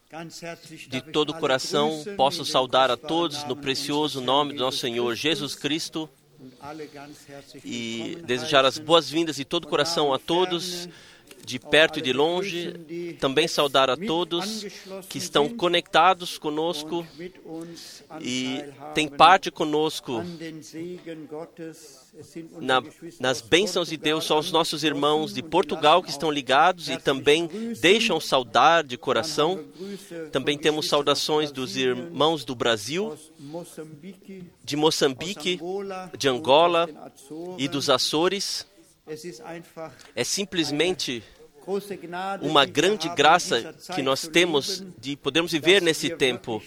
De todo o coração, posso saudar a todos no precioso nome do nosso Senhor Jesus Cristo e desejar as boas-vindas de todo o coração a todos, de perto e de longe. Também saudar a todos que estão conectados conosco e têm parte conosco nas bênçãos de Deus. São os nossos irmãos de Portugal que estão ligados e também deixam saudar de coração. Também temos saudações dos irmãos do Brasil, de Moçambique, de Angola e dos Açores. É simplesmente uma grande graça que nós temos de podermos viver nesse tempo,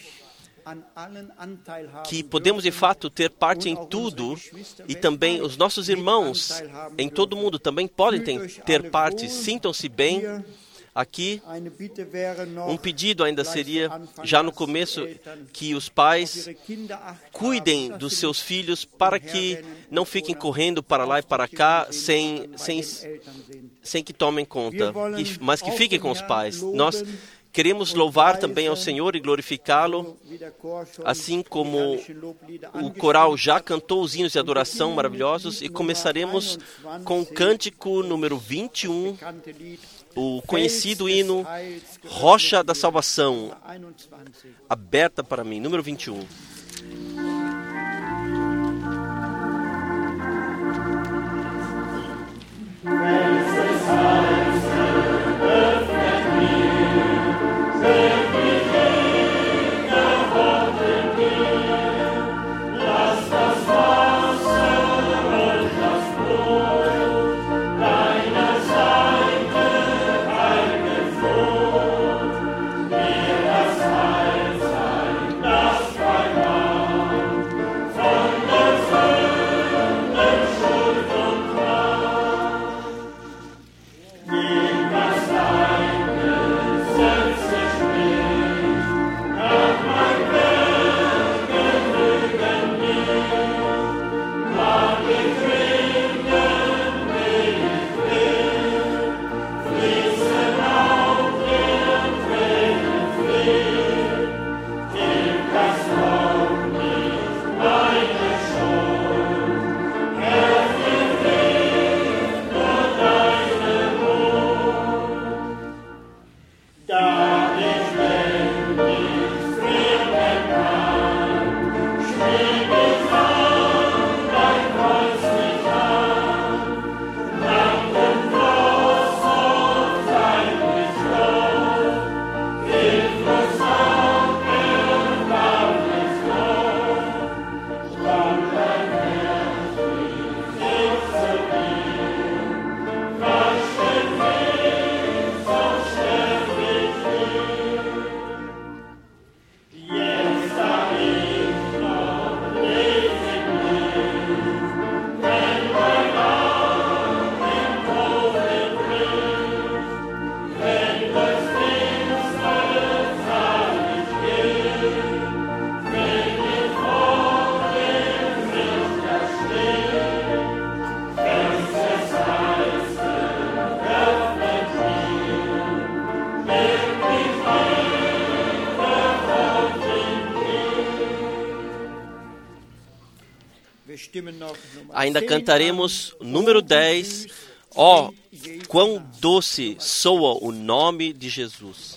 que podemos de fato ter parte em tudo, e também os nossos irmãos em todo o mundo também podem ter parte. Sintam-se bem aqui. Um pedido ainda seria, já no começo, que os pais cuidem dos seus filhos para que não fiquem correndo para lá e para cá sem que tomem conta, mas que fiquem com os pais. Nós queremos louvar também ao Senhor e glorificá-lo, assim como o coral já cantou os hinos de adoração maravilhosos, e começaremos com o cântico número 21, o conhecido hino Rocha da Salvação, aberta para mim, número 21. Ainda cantaremos número 10, ó, quão doce soa o nome de Jesus.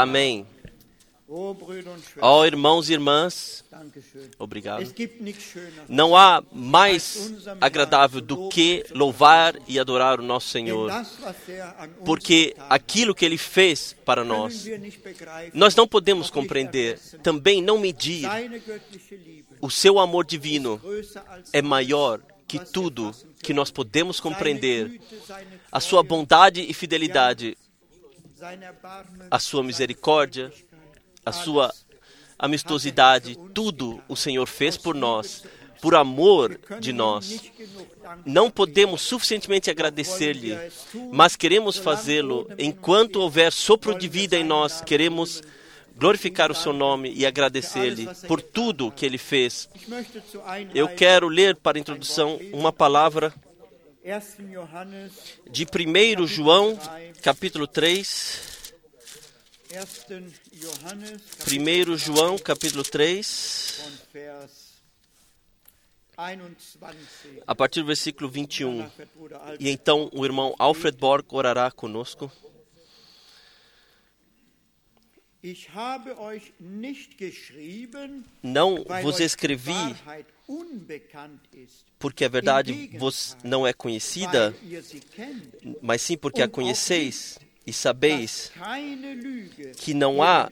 Amém. Ó irmãos e irmãs, obrigado. Não há mais agradável do que louvar e adorar o nosso Senhor, porque aquilo que Ele fez para nós, nós não podemos compreender, também não medir. O seu amor divino é maior que tudo que nós podemos compreender. A sua bondade e fidelidade, a sua misericórdia, a sua amistosidade, tudo o Senhor fez por nós, por amor de nós. Não podemos suficientemente agradecer-lhe, mas queremos fazê-lo enquanto houver sopro de vida em nós. Queremos glorificar o seu nome e agradecer-lhe por tudo que ele fez. Eu quero ler para a introdução uma palavra de 1 João, capítulo 3. 1 João, capítulo 3, a partir do versículo 21. E então o irmão Alfred Borg orará conosco. Não vos escrevi porque a verdade vos não é conhecida, mas sim porque a conheceis. E sabeis que não há,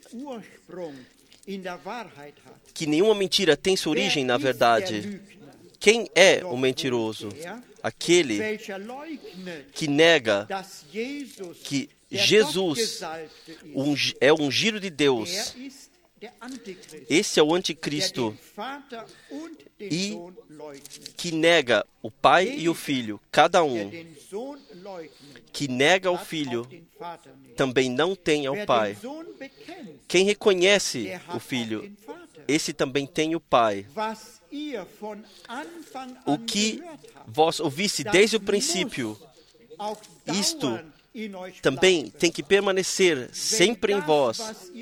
que nenhuma mentira tem sua origem na verdade. Quem é o mentiroso? Aquele que nega que Jesus é o ungido de Deus. Esse é o anticristo e que nega o Pai e o Filho, cada um. Que nega o Filho também não tem ao Pai. Quem reconhece o Filho, esse também tem o Pai. O que vós ouviste desde o princípio, isto também tem que permanecer sempre em vós.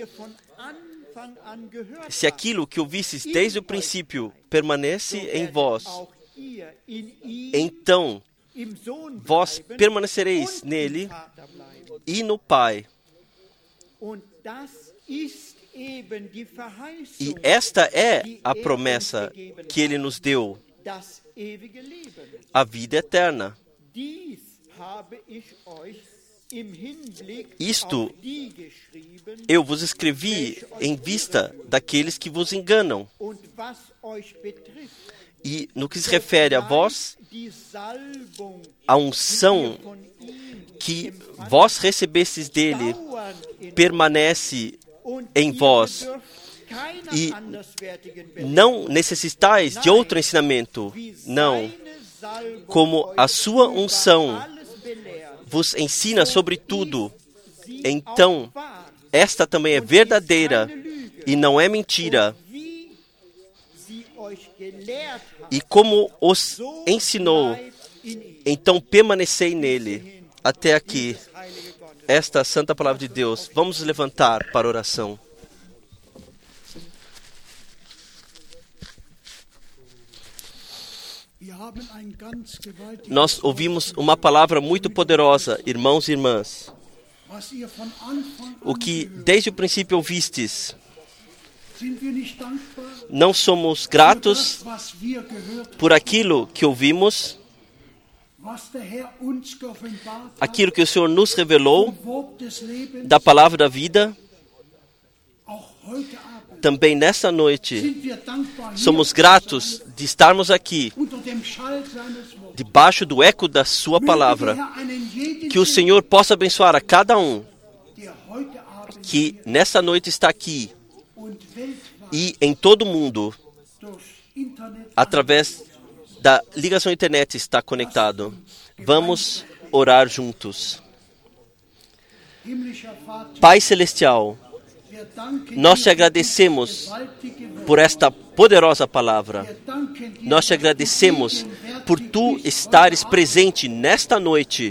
Se aquilo que ouvistes desde o princípio permanece em vós, então vós permanecereis nele e no Pai. E esta é a promessa que Ele nos deu, a vida eterna. Isto eu vos escrevi em vista daqueles que vos enganam. E no que se refere a vós, a unção que vós recebestes dele permanece em vós. E não necessitais de outro ensinamento, não. Como a sua unção vos ensina sobre tudo, então esta também é verdadeira e não é mentira. E como os ensinou, então permanecei nele. Até aqui, esta santa palavra de Deus. Vamos nos levantar para oração. Nós ouvimos uma palavra muito poderosa, irmãos e irmãs. O que desde o princípio ouvistes. Não somos gratos por aquilo que ouvimos, aquilo que o Senhor nos revelou da palavra da vida. Também nessa noite, somos gratos de estarmos aqui, debaixo do eco da sua palavra. Que o Senhor possa abençoar a cada um que nessa noite está aqui e em todo o mundo, através da ligação à internet está conectado. Vamos orar juntos. Pai Celestial, nós te agradecemos por esta poderosa palavra. Nós te agradecemos por tu estares presente nesta noite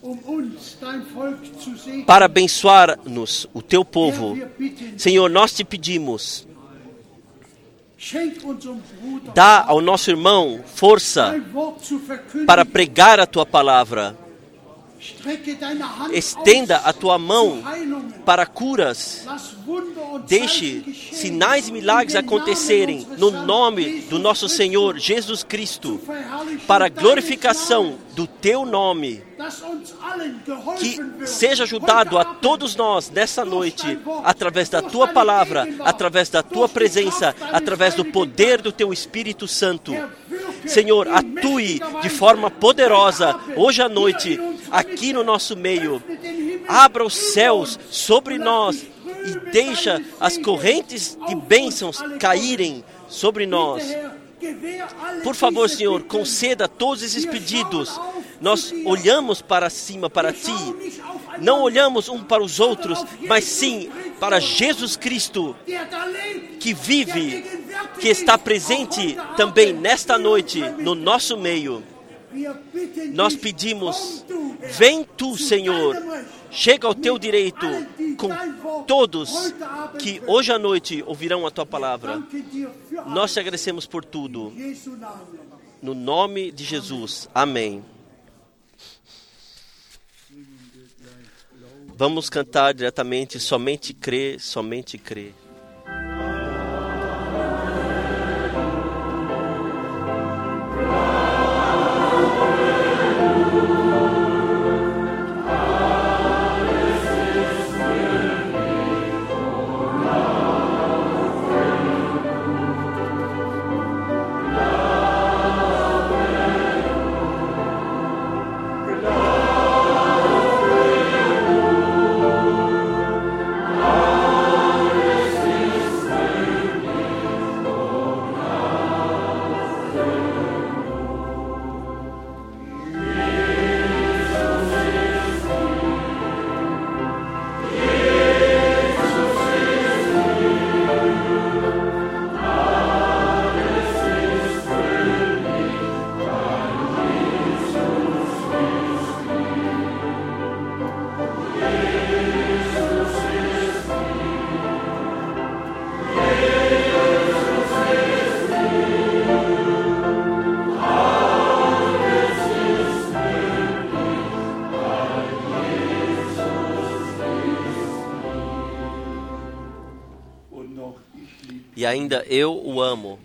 para abençoar-nos, o teu povo. Senhor, nós te pedimos, dá ao nosso irmão força para pregar a tua palavra. Estenda a tua mão para curas. Deixe sinais e milagres acontecerem no nome do nosso Senhor Jesus Cristo, para a glorificação do teu nome. Que seja ajudado a todos nós nessa noite, através da tua palavra, através da tua presença, através do poder do teu Espírito Santo. Senhor, atue de forma poderosa hoje à noite, aqui no nosso meio. Abra os céus sobre nós e deixa as correntes de bênçãos caírem sobre nós. Por favor, Senhor, conceda todos esses pedidos. Nós olhamos para cima, para Ti. Não olhamos um para os outros, mas sim para Jesus Cristo, que vive, que está presente também nesta noite, no nosso meio. Nós pedimos, vem Tu, Senhor, chega ao Teu direito com todos que hoje à noite ouvirão a Tua palavra. Nós te agradecemos por tudo. No nome de Jesus. Amém. Vamos cantar diretamente, somente crê, somente crê. E ainda eu o amo.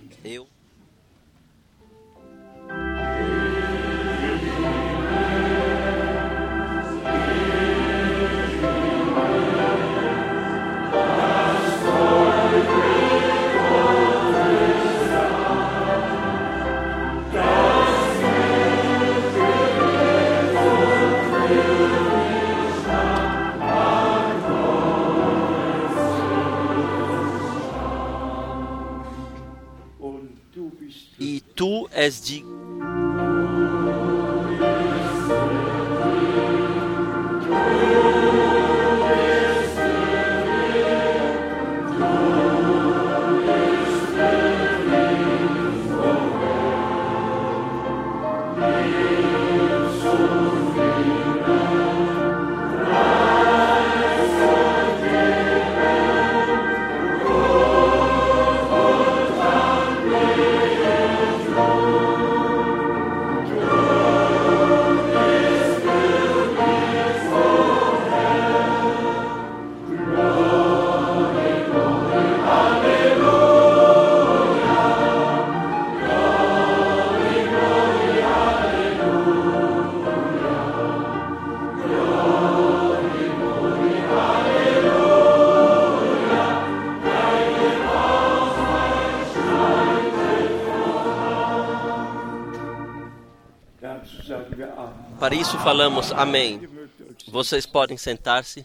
E tu és de... Para isso falamos amém. Vocês podem sentar-se.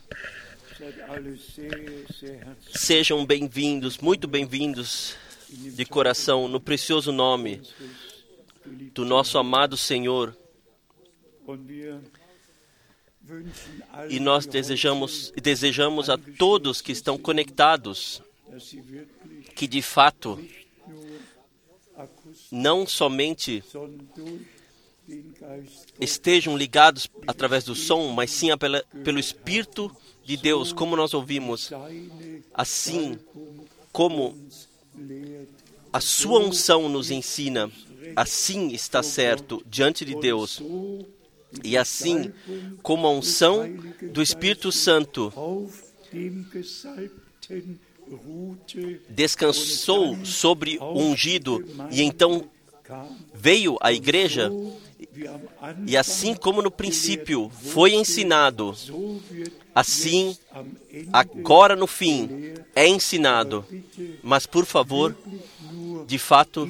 Sejam bem-vindos, muito bem-vindos de coração, no precioso nome do nosso amado Senhor. E nós desejamos a todos que estão conectados que de fato não somente estejam ligados através do som, mas sim pelo Espírito de Deus, como nós ouvimos, assim como a sua unção nos ensina, assim está certo diante de Deus. E assim como a unção do Espírito Santo descansou sobre o ungido e então veio a igreja, e assim como no princípio foi ensinado, assim agora no fim é ensinado. Mas por favor, de fato,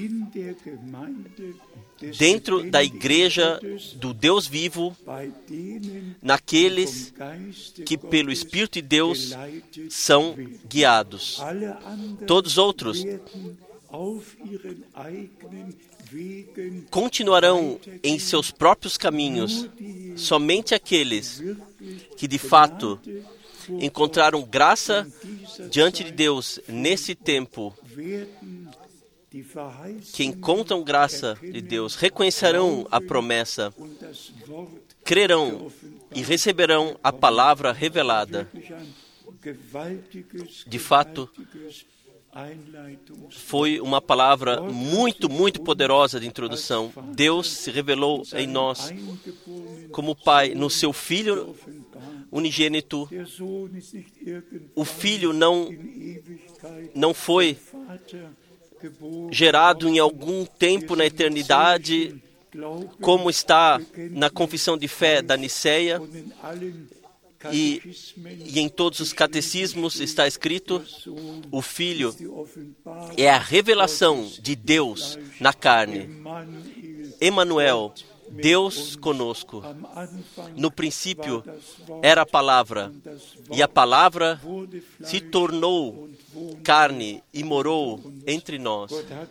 dentro da igreja do Deus vivo, naqueles que pelo Espírito de Deus são guiados. Todos os outros continuarão em seus próprios caminhos. Somente aqueles que de fato encontraram graça diante de Deus nesse tempo, que encontram graça de Deus, reconhecerão a promessa, crerão e receberão a palavra revelada. De fato, foi uma palavra muito, muito poderosa de introdução. Deus se revelou em nós como Pai, no seu Filho unigênito. O Filho não foi gerado em algum tempo na eternidade, como está na confissão de fé da Nicéia, e em todos os catecismos está escrito: o Filho é a revelação de Deus na carne. Emmanuel, Deus conosco. No princípio era a palavra, e a palavra se tornou carne e morou entre nós.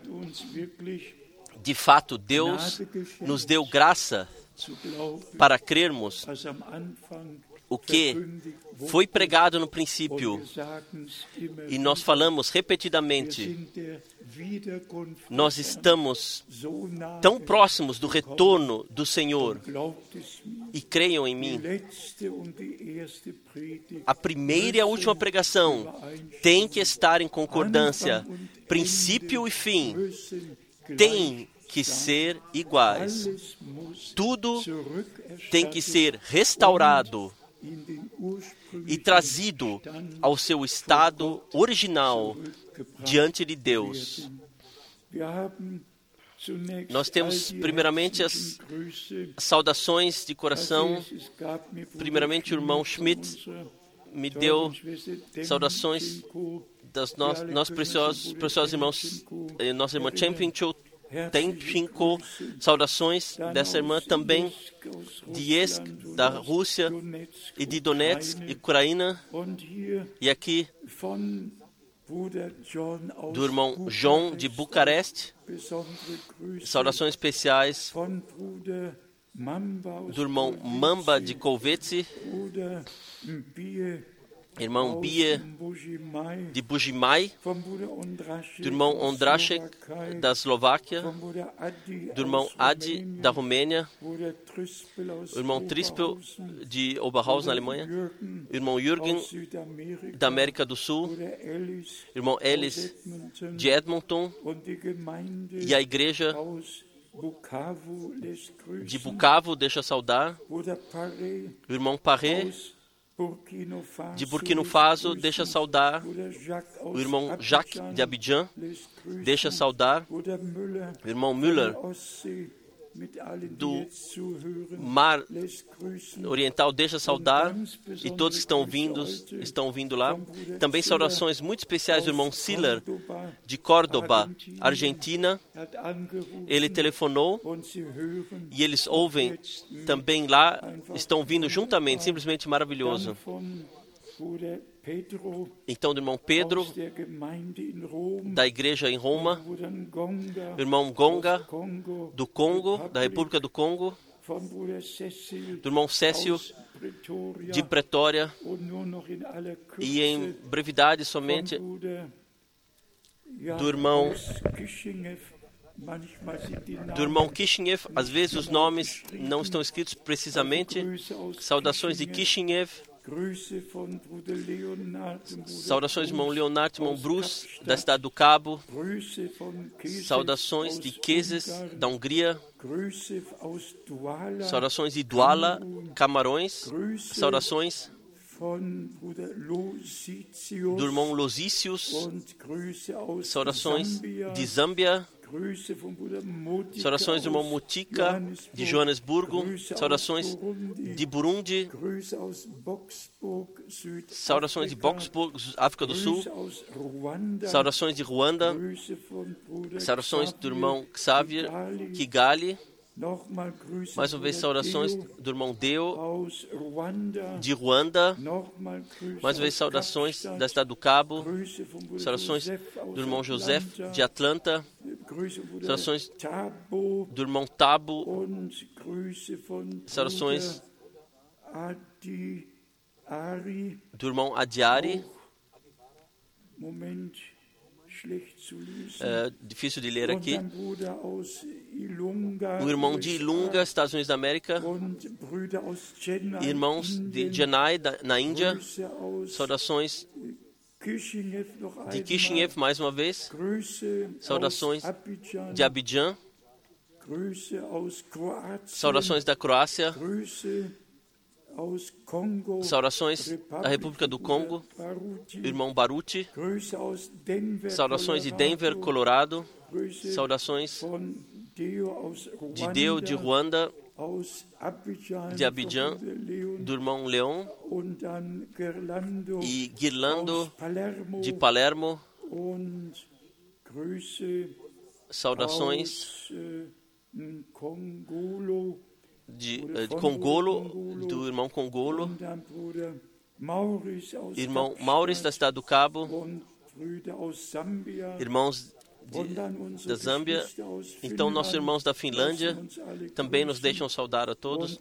De fato, Deus nos deu graça para crermos o que foi pregado no princípio, e nós falamos repetidamente, nós estamos tão próximos do retorno do Senhor, e creiam em mim, a primeira e a última pregação tem que estar em concordância, princípio e fim tem que ser iguais, tudo tem que ser restaurado e trazido ao seu estado original diante de Deus. Nós temos primeiramente as saudações de coração. Primeiramente o irmão Schmidt me deu saudações das nossos preciosos irmãos, nossa irmã Championship. Tem 5 saudações dessa irmã também, de Esk, da Rússia, e de Donetsk, Ucrânia, e aqui do irmão John de Bucareste, saudações especiais do irmão Mamba de Kovetsi, irmão Bie de Bujimai, do irmão Ondrašek da Eslováquia, do irmão Adi da Romênia, o irmão Trispel de Oberhausen, na Alemanha, o irmão Jürgen da América do Sul, o irmão Ellis de Edmonton, e a igreja de Bukavu deixa saudar, o irmão Paré de Burkina Faso deixa saudar, o irmão Jacques de Abidjan deixa saudar, o irmão Müller do Mar Oriental deixa saudar, e todos que estão ouvindo lá. Também saudações muito especiais do irmão Siller de Córdoba, Argentina. Ele telefonou e eles ouvem também lá, estão ouvindo juntamente, simplesmente maravilhoso. Então, do irmão Pedro, da igreja em Roma, o irmão Gonga, do Congo, da República do Congo, do irmão Cécio, de Pretória, e em brevidade somente, do irmão Kishinev. Às vezes os nomes não estão escritos precisamente. Saudações de Kishinev, Saudações, irmão Leonardo, irmão Bruce, da cidade do Cabo. Saudações de Queses, da Hungria. Saudações de Douala, Camarões. Saudações do irmão Losícios. Saudações de Zâmbia. Saudações do irmão Mutika, de Joanesburgo. Saudações de Burundi. Saudações de Boksburg, África do Sul. Saudações de Ruanda. Saudações do irmão Xavier, Kigali. Mais uma vez, saudações do irmão Deo, de Ruanda. Mais uma vez, saudações da cidade do Cabo. Saudações do irmão José, de Atlanta. Saudações do irmão Tabo. Saudações do irmão Adiari. É difícil de ler aqui. O irmão de Ilunga, Estados Unidos da América. Irmãos de Chennai, na Índia. Saudações de Kishinev, mais uma vez. Saudações de Abidjan. Saudações da Croácia. Saudações da República do Congo, irmão Baruti. Saudações de Denver, Colorado. Saudações de Deo, de Ruanda, de Abidjan, do irmão Leon. E Guirlando, de Palermo. Saudações de Congolo, do irmão Congolo, irmão Maurício da cidade do Cabo, irmãos da Zâmbia. Então, nossos irmãos da Finlândia também nos deixam saudar a todos.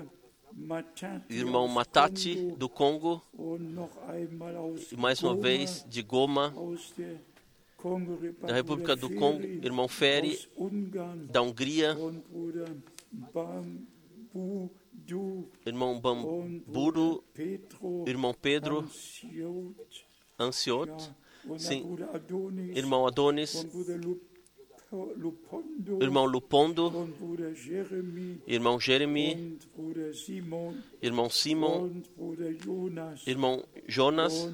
Irmão Matati, do Congo, e mais uma vez de Goma, da República do Congo, irmão Ferry, da Hungria, irmão Bamburu, irmão Pedro, Anciot, sim, irmão Adonis, irmão Lupondo, irmão Jeremy, irmão Simon, irmão Jonas.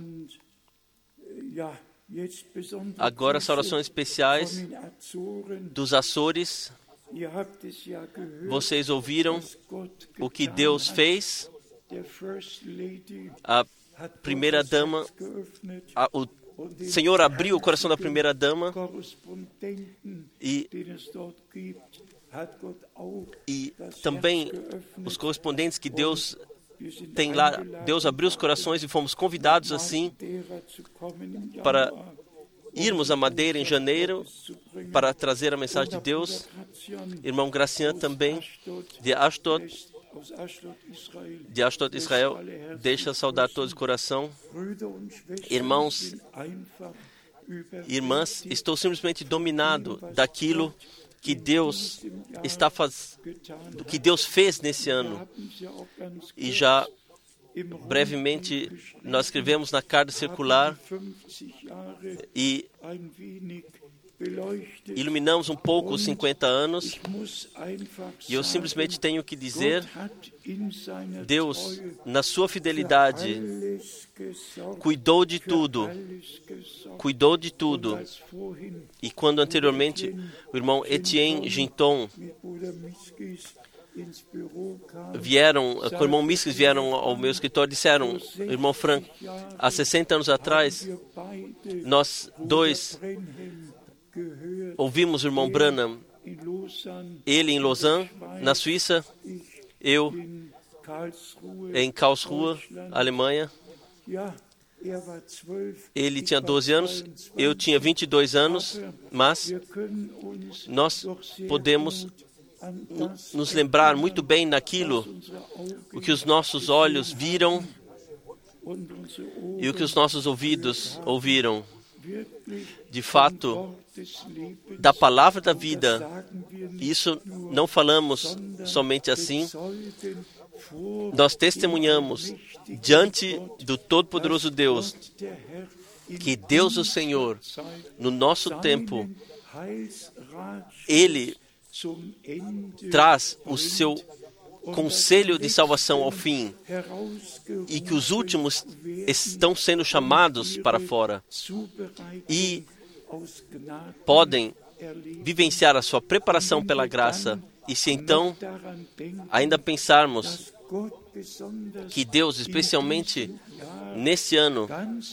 Agora, saudações especiais dos Açores. Vocês ouviram o que Deus fez? A primeira dama, o Senhor abriu o coração da primeira dama e também os correspondentes que Deus tem lá. Deus abriu os corações e fomos convidados assim para irmos a Madeira em janeiro para trazer a mensagem de Deus. Irmão Gracian também, de Ashdod, Israel, deixa saudar todos de coração. Irmãos, irmãs, estou simplesmente dominado daquilo que Deus que Deus fez nesse ano. E já brevemente nós escrevemos na carta circular e iluminamos um pouco os 50 anos. E eu simplesmente tenho que dizer, Deus, na sua fidelidade, cuidou de tudo. Cuidou de tudo. E quando anteriormente o irmão Etienne Ginton vieram, com o irmão Miskis vieram ao meu escritório e disseram, irmão Frank, há 60 anos atrás, nós dois ouvimos o irmão Branham, ele em Lausanne, na Suíça, eu em Karlsruhe, Alemanha. Ele tinha 12 anos, eu tinha 22 anos, mas nós podemos nos lembrar muito bem naquilo, o que os nossos olhos viram e o que os nossos ouvidos ouviram. De fato, da palavra da vida, isso não falamos somente assim, nós testemunhamos diante do Todo-Poderoso Deus que Deus, o Senhor, no nosso tempo, Ele traz o seu conselho de salvação ao fim e que os últimos estão sendo chamados para fora e podem vivenciar a sua preparação pela graça. E se então ainda pensarmos que Deus, especialmente nesse ano,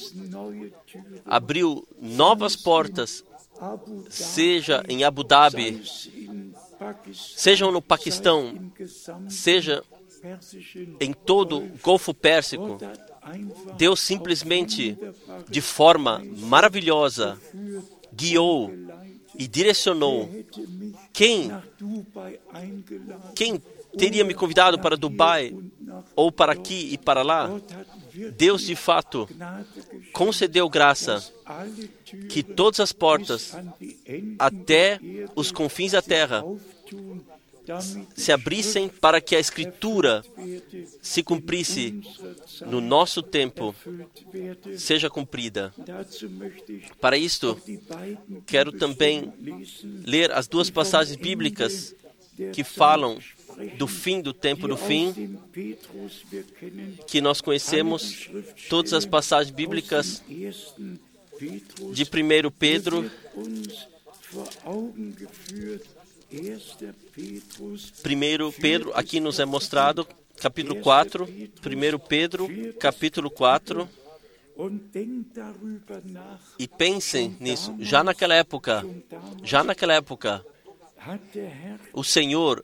abriu novas portas, seja em Abu Dhabi, seja no Paquistão, seja em todo o Golfo Pérsico, Deus simplesmente, de forma maravilhosa, guiou e direcionou. Quem teria me convidado para Dubai, ou para aqui e para lá? Deus, de fato, concedeu graça que todas as portas, até os confins da terra, se abrissem para que a Escritura se cumprisse no nosso tempo, seja cumprida. Para isto, quero também ler as duas passagens bíblicas que falam do fim do tempo do fim, que nós conhecemos todas as passagens bíblicas de 1 Pedro, 1 Pedro, aqui nos é mostrado, capítulo 4, 1 Pedro, capítulo 4, e pensem nisso, já naquela época, o Senhor,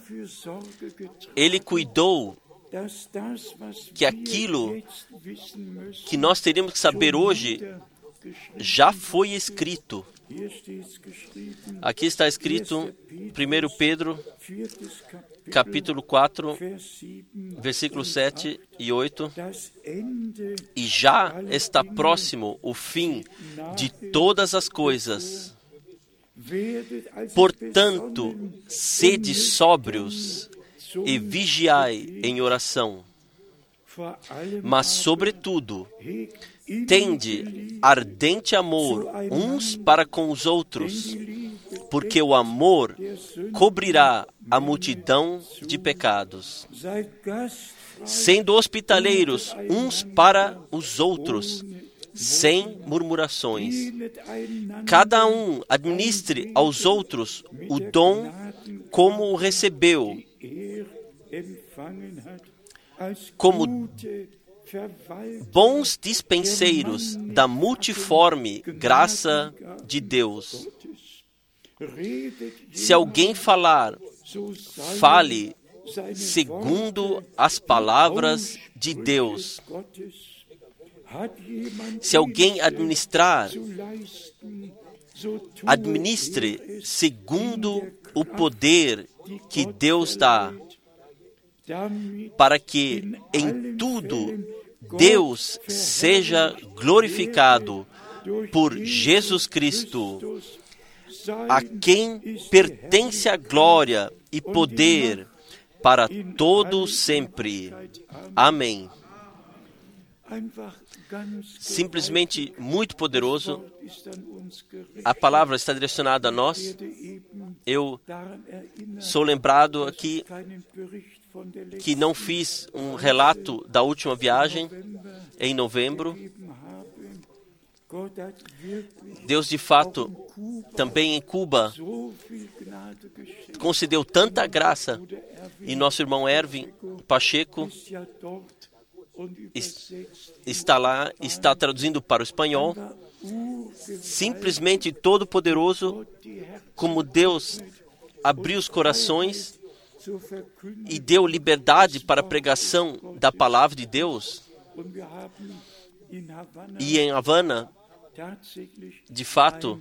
Ele cuidou que aquilo que nós teríamos que saber hoje já foi escrito. Aqui está escrito 1 Pedro, capítulo 4, versículos 7 e 8. E já está próximo o fim de todas as coisas. Portanto, sede sóbrios e vigiai em oração. Mas, sobretudo, tende ardente amor uns para com os outros, porque o amor cobrirá a multidão de pecados. Sendo hospitaleiros uns para os outros, sem murmurações. Cada um administre aos outros o dom como o recebeu, como bons dispenseiros da multiforme graça de Deus. Se alguém falar, fale segundo as palavras de Deus. Se alguém administrar, administre segundo o poder que Deus dá, para que em tudo Deus seja glorificado por Jesus Cristo, a quem pertence a glória e poder para todo sempre. Amém. Simplesmente muito poderoso. A palavra está direcionada a nós. Eu sou lembrado aqui que não fiz um relato da última viagem em novembro. Deus, de fato, também em Cuba, concedeu tanta graça. E nosso irmão Erwin Pacheco está lá, está traduzindo para o espanhol. Simplesmente todo-poderoso, como Deus abriu os corações e deu liberdade para a pregação da palavra de Deus. E em Havana, de fato,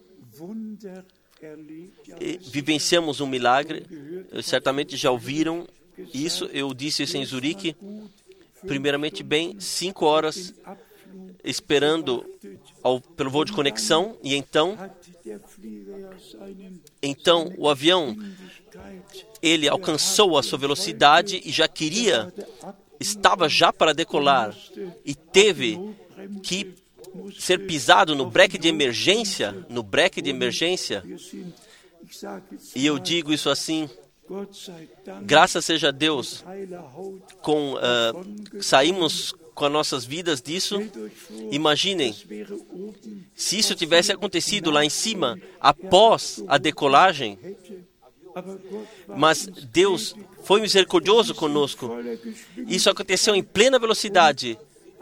vivenciamos um milagre. Certamente já ouviram isso. Eu disse isso em Zurique. Primeiramente, bem, 5 horas esperando pelo voo de conexão. E então o avião ele alcançou a sua velocidade e estava já para decolar e teve que ser pisado no breque de emergência, E eu digo isso assim, graças seja a Deus, saímos com as nossas vidas disso. Imaginem, se isso tivesse acontecido lá em cima, após a decolagem, mas Deus foi misericordioso conosco. Isso aconteceu em plena velocidade.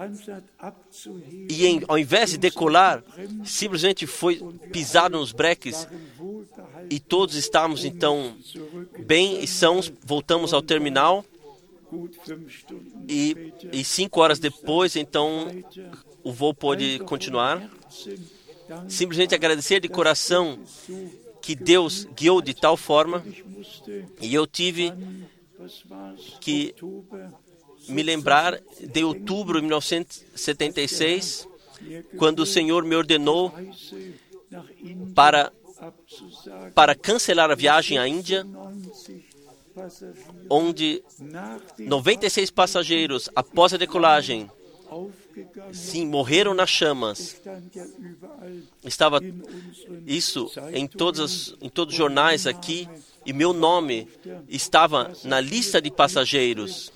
E ao invés de decolar, simplesmente foi pisado nos breques. E todos estávamos então bem e sãos. Voltamos ao terminal. E 5 horas depois, então, o voo pôde continuar. Simplesmente agradecer de coração que Deus guiou de tal forma. E eu tive que me lembrar de outubro de 1976, quando o Senhor me ordenou para cancelar a viagem à Índia, onde 96 passageiros, após a decolagem, sim, morreram nas chamas. Estava isso em todos os jornais aqui, e meu nome estava na lista de passageiros.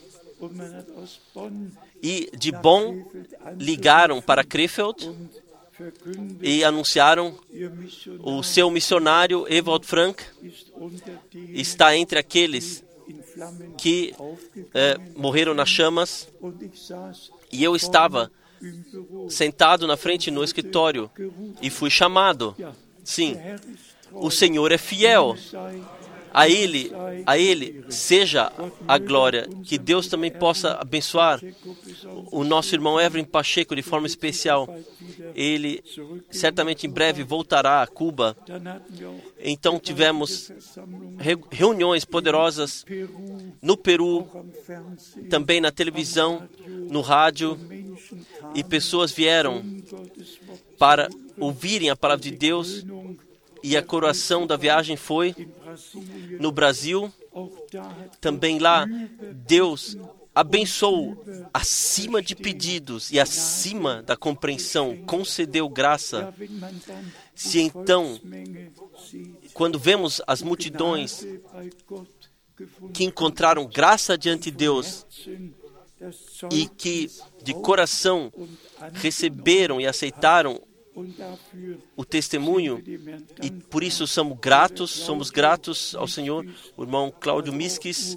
E de Bonn ligaram para Krefeld e anunciaram: o seu missionário Ewald Frank está entre aqueles que morreram nas chamas. E eu estava sentado na frente no escritório e fui chamado. Sim, o Senhor é fiel. A Ele seja a glória. Que Deus também possa abençoar o nosso irmão Evelyn Pacheco de forma especial. Ele certamente em breve voltará a Cuba. Então tivemos reuniões poderosas no Peru, também na televisão, no rádio, e pessoas vieram para ouvirem a palavra de Deus. E a coroação da viagem foi no Brasil. Também lá, Deus abençoou acima de pedidos e acima da compreensão, concedeu graça. Se então, quando vemos as multidões que encontraram graça diante de Deus e que de coração receberam e aceitaram o testemunho, e por isso somos gratos ao Senhor. O irmão Cláudio Miskis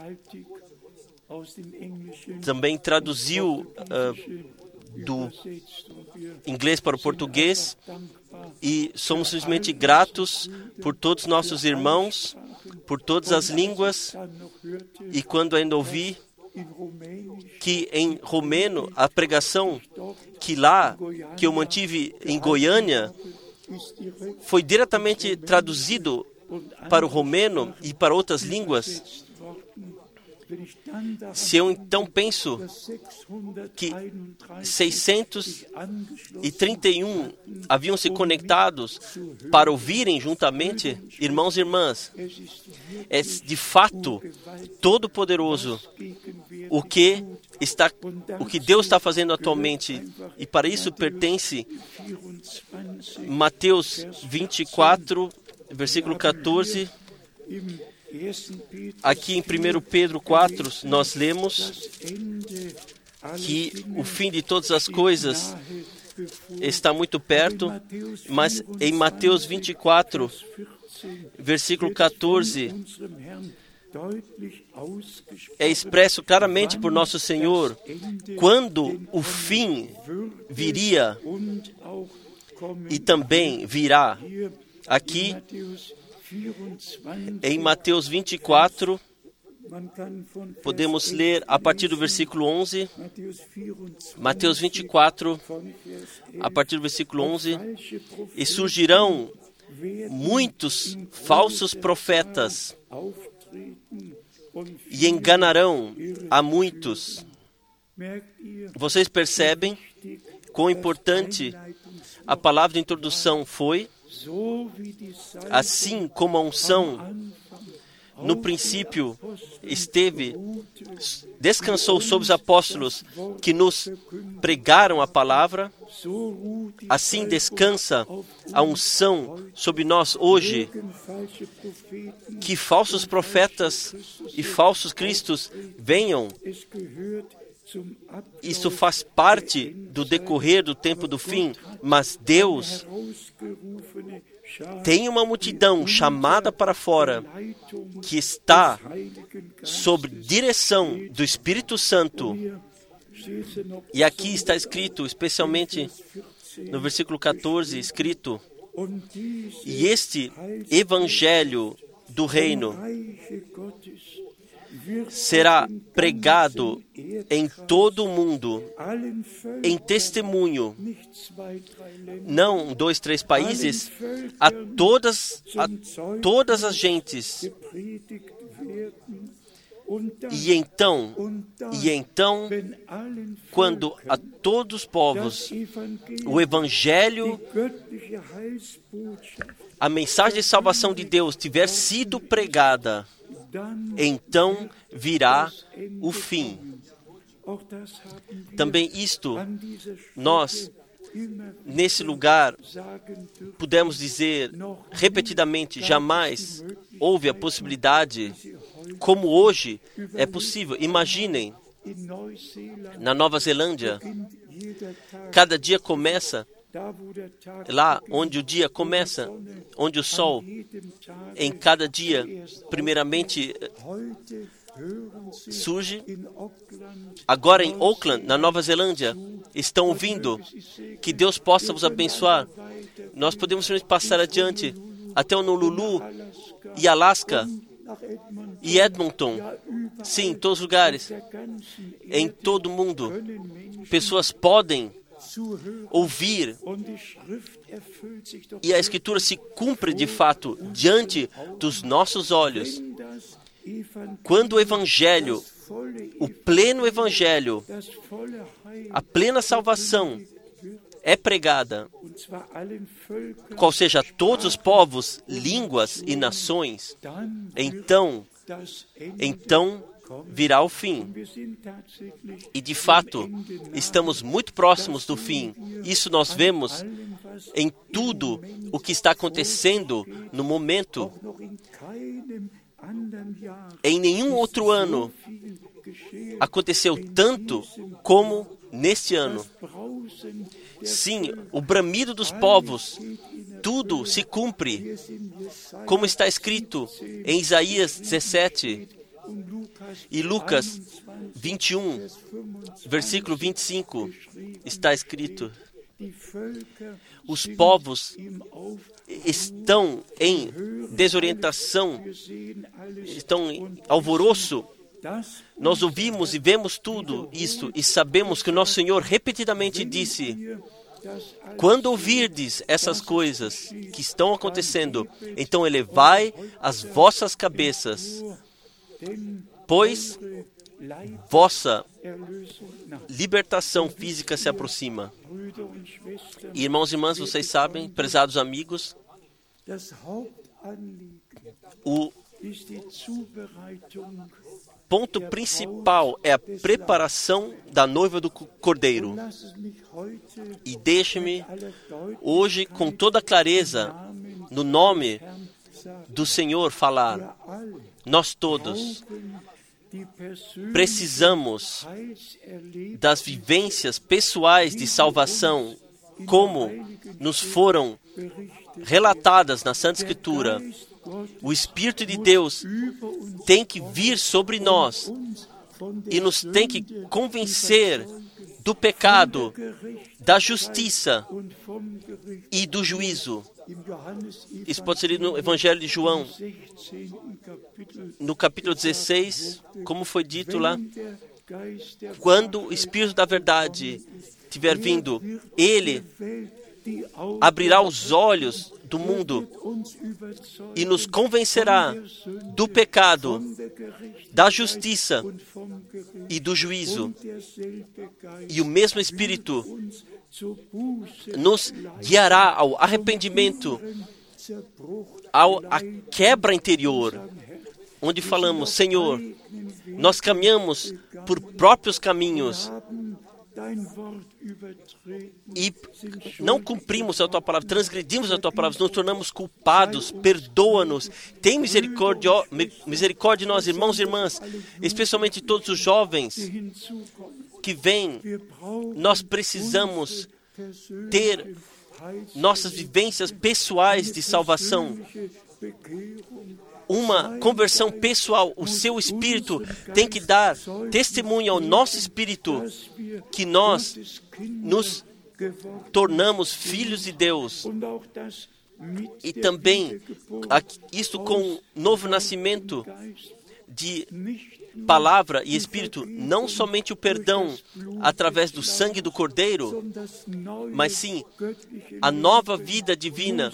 também traduziu do inglês para o português, e somos simplesmente gratos por todos os nossos irmãos, por todas as línguas. E quando ainda ouvi que em romeno a pregação que eu mantive em Goiânia foi diretamente traduzido para o romeno e para outras línguas. Se eu então penso que 631 haviam se conectados para ouvirem juntamente, irmãos e irmãs, é de fato todo-poderoso o que Deus está fazendo atualmente, e para isso pertence Mateus 24, versículo 14. Aqui em 1 Pedro 4, nós lemos que o fim de todas as coisas está muito perto, mas em Mateus 24, versículo 14, é expresso claramente por nosso Senhor quando o fim viria e também virá. Aqui em Mateus 24, podemos ler a partir do versículo 11. Mateus 24, a partir do versículo 11. E surgirão muitos falsos profetas e enganarão a muitos. Vocês percebem quão importante a palavra de introdução foi? Assim como a unção no princípio descansou sobre os apóstolos que nos pregaram a palavra, assim descansa a unção sobre nós hoje, que falsos profetas e falsos cristos venham. Isso faz parte do decorrer do tempo do fim, mas Deus tem uma multidão chamada para fora que está sob direção do Espírito Santo. E aqui está escrito, especialmente no versículo 14, escrito: e este evangelho do reino será pregado em todo o mundo, em testemunho, não 2, 3 países, a todas as gentes. E então, quando a todos os povos o evangelho, a mensagem de salvação de Deus tiver sido pregada, então virá o fim. Também isto, nós, nesse lugar, pudemos dizer repetidamente, jamais houve a possibilidade, como hoje é possível. Imaginem, na Nova Zelândia, cada dia começa, lá onde o dia começa, onde o sol, em cada dia, primeiramente, surge. Agora em Auckland, na Nova Zelândia, estão ouvindo. Que Deus possa vos abençoar. Nós podemos passar adiante até Honolulu e Alasca e Edmonton. Sim, em todos os lugares, em todo o mundo, pessoas podem ouvir, e a Escritura se cumpre de fato diante dos nossos olhos. Quando o Evangelho, o pleno Evangelho, a plena salvação é pregada, qual seja a todos os povos, línguas e nações, então virá o fim. E de fato, estamos muito próximos do fim. Isso nós vemos em tudo o que está acontecendo no momento. Em nenhum outro ano aconteceu tanto como neste ano. Sim, o bramido dos povos, tudo se cumpre, como está escrito em Isaías 17 e Lucas 21, versículo 25, está escrito: os povos estão em desorientação, estão em alvoroço. Nós ouvimos e vemos tudo isso e sabemos que o nosso Senhor repetidamente disse: quando ouvirdes essas coisas que estão acontecendo, então elevai as vossas cabeças, pois vossa libertação física se aproxima. E, irmãos e irmãs, vocês sabem, prezados amigos, o ponto principal é a preparação da noiva do Cordeiro. E deixe-me hoje, com toda clareza, no nome do Senhor, falar: nós todos precisamos das vivências pessoais de salvação, como nos foram relatadas na Santa Escritura. O Espírito de Deus tem que vir sobre nós e nos tem que convencer do pecado, da justiça e do juízo. Isso pode ser lido no Evangelho de João, no capítulo 16, como foi dito lá: quando o Espírito da Verdade tiver vindo, Ele abrirá os olhos do mundo e nos convencerá do pecado, da justiça e do juízo. E o mesmo Espírito nos guiará ao arrependimento, à quebra interior, onde falamos: Senhor, nós caminhamos por próprios caminhos e não cumprimos a Tua palavra, transgredimos a Tua palavra, nos tornamos culpados, perdoa-nos, tem misericórdia de nós, irmãos e irmãs, especialmente todos os jovens que vêm. Nós precisamos ter nossas vivências pessoais de salvação, uma conversão pessoal. O seu Espírito tem que dar testemunho ao nosso espírito que nós nos tornamos filhos de Deus. E também isto com novo nascimento de palavra e Espírito, não somente o perdão através do sangue do Cordeiro, mas sim a nova vida divina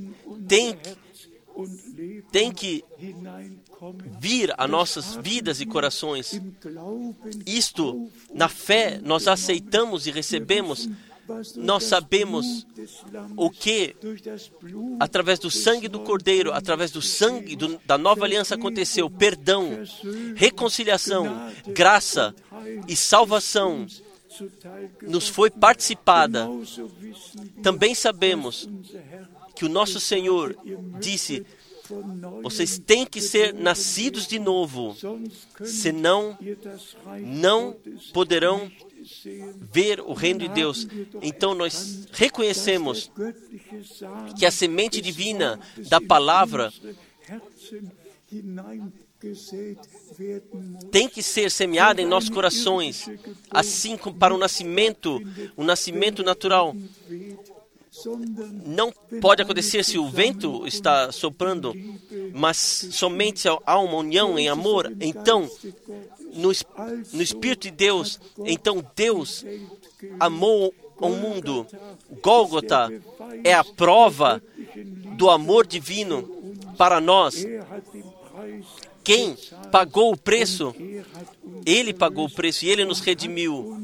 tem que vir a nossas vidas e corações. Isto, na fé, nós aceitamos e recebemos. Nós sabemos o que, através do sangue do Cordeiro, através do sangue da nova aliança aconteceu: perdão, reconciliação, graça e salvação nos foi participada. Também sabemos que o nosso Senhor disse: vocês têm que ser nascidos de novo, senão não poderão ver o reino de Deus. Então nós reconhecemos que a semente divina da palavra tem que ser semeada em nossos corações, assim como para um nascimento natural. Não pode acontecer se o vento está soprando, mas somente se há uma união em amor. Então, no Espírito de Deus, então Deus amou o mundo. Gólgota é a prova do amor divino para nós. Quem pagou o preço? Ele pagou o preço e Ele nos redimiu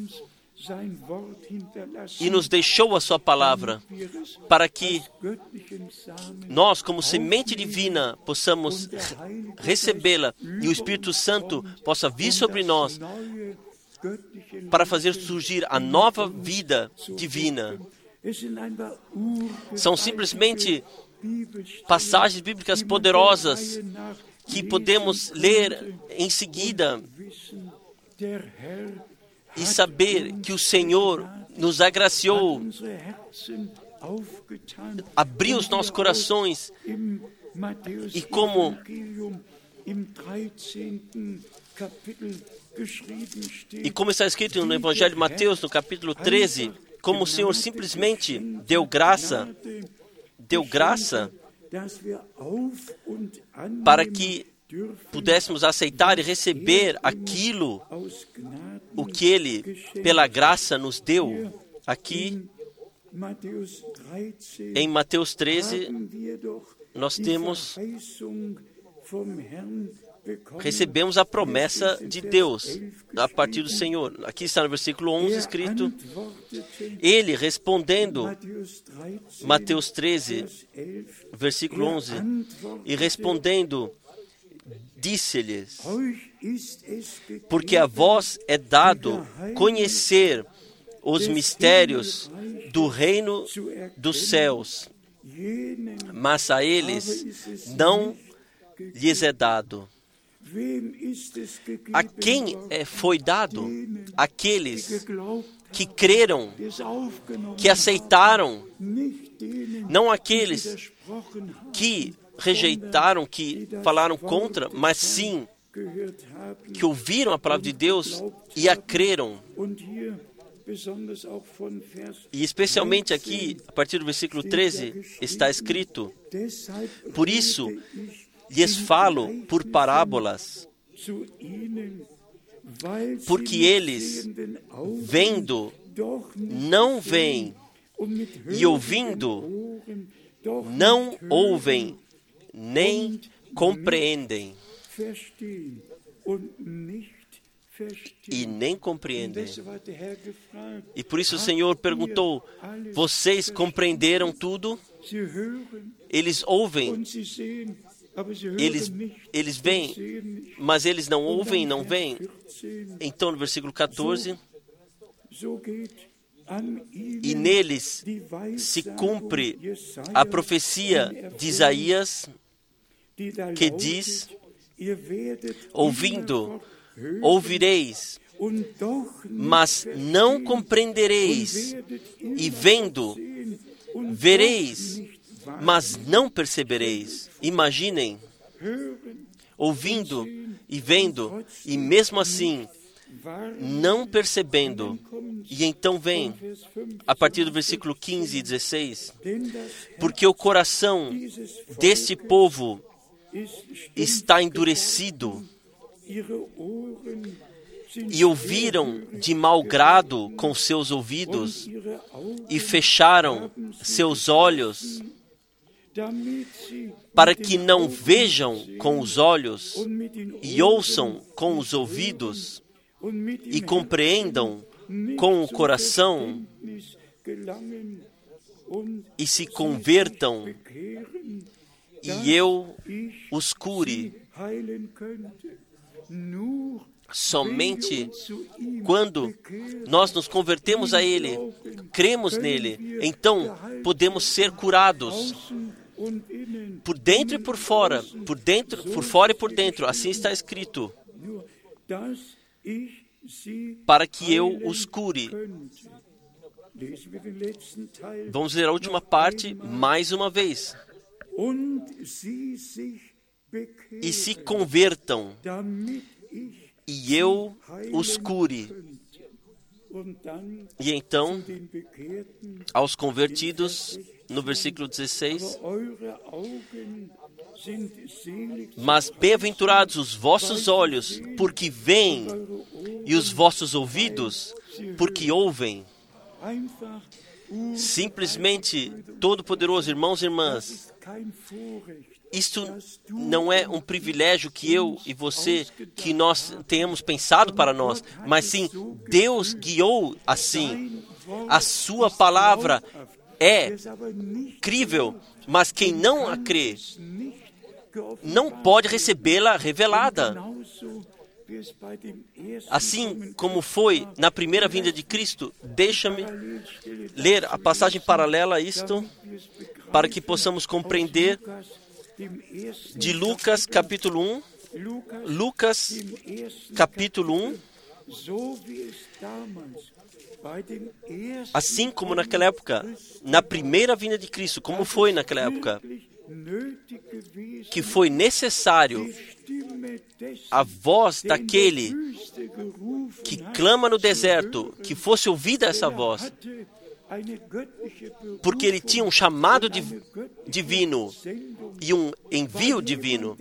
e nos deixou a sua palavra, para que nós, como semente divina, possamos recebê-la e o Espírito Santo possa vir sobre nós para fazer surgir a nova vida divina. São simplesmente passagens bíblicas poderosas que podemos ler em seguida e saber que o Senhor nos agraciou, abriu os nossos corações, e como está escrito no Evangelho de Mateus, no capítulo 13, como o Senhor simplesmente deu graça para que pudéssemos aceitar e receber aquilo, o que Ele, pela graça, nos deu. Aqui, em Mateus 13, nós recebemos a promessa de Deus, a partir do Senhor. Aqui está no versículo 11 escrito: Ele respondendo, Mateus 13, versículo 11, e respondendo, disse-lhes: porque a vós é dado conhecer os mistérios do reino dos céus, mas a eles não lhes é dado. A quem foi dado? Aqueles que creram, que aceitaram, não aqueles que rejeitaram, que falaram contra, mas sim que ouviram a palavra de Deus e a creram. E especialmente aqui, a partir do versículo 13, está escrito: por isso lhes falo por parábolas, porque eles, vendo, não veem, e ouvindo, não ouvem, nem compreendem. E nem compreendem. E por isso o Senhor perguntou: vocês compreenderam tudo? Eles ouvem Eles veem, mas eles não ouvem, não veem. Então, no versículo 14, e neles se cumpre a profecia de Isaías, que diz: ouvindo, ouvireis, mas não compreendereis, e vendo, vereis, mas não percebereis. Imaginem, ouvindo e vendo, e mesmo assim, não percebendo. E então vem, a partir do versículo 15 e 16, porque o coração deste povo está endurecido, e ouviram de mau grado com seus ouvidos, e fecharam seus olhos, para que não vejam com os olhos, e ouçam com os ouvidos, e compreendam com o coração, e se convertam, e eu os cure. Somente quando nós nos convertemos a Ele, cremos nele, então podemos ser curados, por dentro e por fora, por fora e por dentro. Assim está escrito, para que eu os cure. Vamos ler a última parte mais uma vez. E se convertam, e eu os cure. E então, aos convertidos, no versículo 16, mas bem-aventurados os vossos olhos, porque veem, e os vossos ouvidos, porque ouvem. Simplesmente, Todo-Poderoso, irmãos e irmãs, isto não é um privilégio que eu e você, que nós tenhamos pensado para nós, mas sim, Deus guiou assim. A sua palavra é crível, mas quem não a crê, não pode recebê-la revelada. Assim como foi na primeira vinda de Cristo, deixa-me ler a passagem paralela a isto, para que possamos compreender, de Lucas capítulo 1, Lucas capítulo 1, assim como naquela época, na primeira vinda de Cristo, como foi naquela época, que foi necessário a voz daquele que clama no deserto, que fosse ouvida essa voz, porque ele tinha um chamado divino e um envio divino.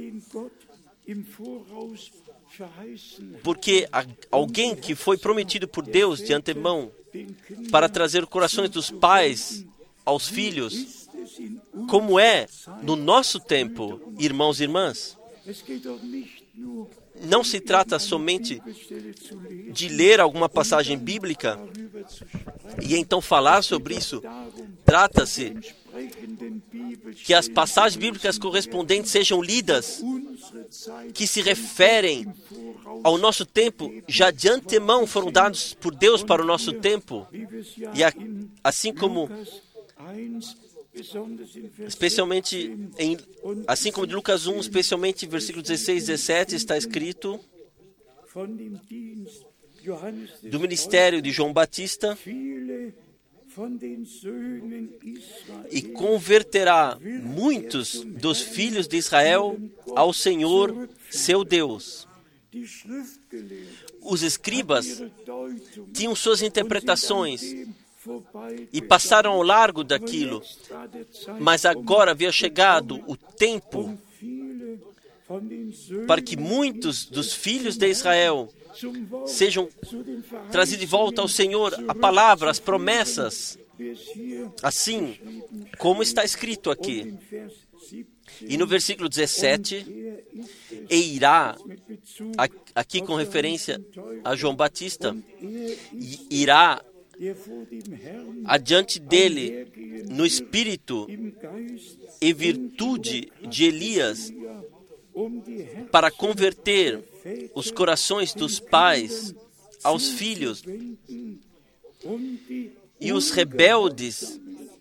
Porque alguém que foi prometido por Deus de antemão para trazer os corações dos pais aos filhos, como é no nosso tempo, irmãos e irmãs, não se trata somente de ler alguma passagem bíblica e então falar sobre isso. Trata-se que as passagens bíblicas correspondentes sejam lidas, que se referem ao nosso tempo, já de antemão foram dados por Deus para o nosso tempo. E assim como assim como de Lucas 1, especialmente versículo 16 e 17, está escrito do ministério de João Batista, e converterá muitos dos filhos de Israel ao Senhor, seu Deus. Os escribas tinham suas interpretações e passaram ao largo daquilo, mas agora havia chegado o tempo para que muitos dos filhos de Israel sejam trazidos de volta ao Senhor, a palavra, as promessas, assim como está escrito aqui. E no versículo 17, e irá, aqui com referência a João Batista, irá adiante dele, no espírito e virtude de Elias, para converter os corações dos pais aos filhos e os rebeldes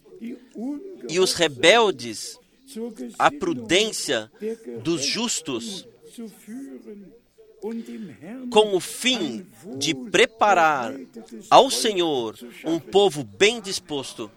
à prudência dos justos, com o fim de preparar ao Senhor um povo bem disposto.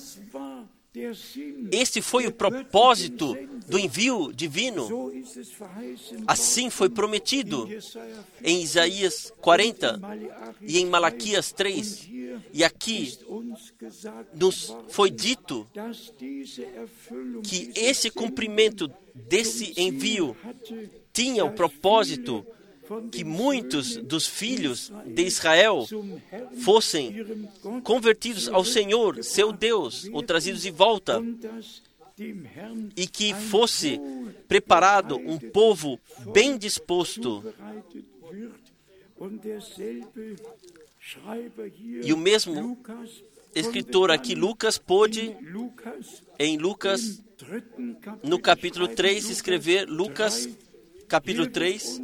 Este foi o propósito do envio divino. Assim foi prometido em Isaías 40 e em Malaquias 3. E aqui nos foi dito que esse cumprimento desse envio tinha o propósito que muitos dos filhos de Israel fossem convertidos ao Senhor, seu Deus, ou trazidos de volta, e que fosse preparado um povo bem disposto. E o mesmo escritor aqui, Lucas, pôde, em Lucas, no capítulo 3, escrever, Lucas, capítulo 3,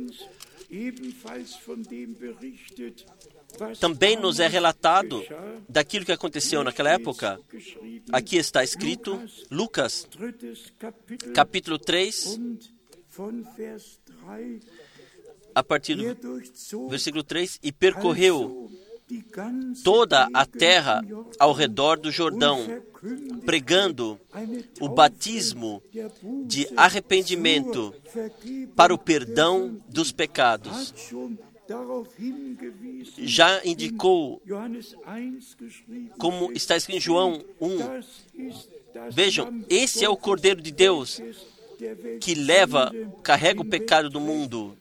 também nos é relatado daquilo que aconteceu naquela época. Aqui está escrito, Lucas, capítulo 3, a partir do versículo 3, e percorreu toda a terra ao redor do Jordão, pregando o batismo de arrependimento para o perdão dos pecados. Já indicou, como está escrito em João 1, vejam, esse é o Cordeiro de Deus que carrega o pecado do mundo.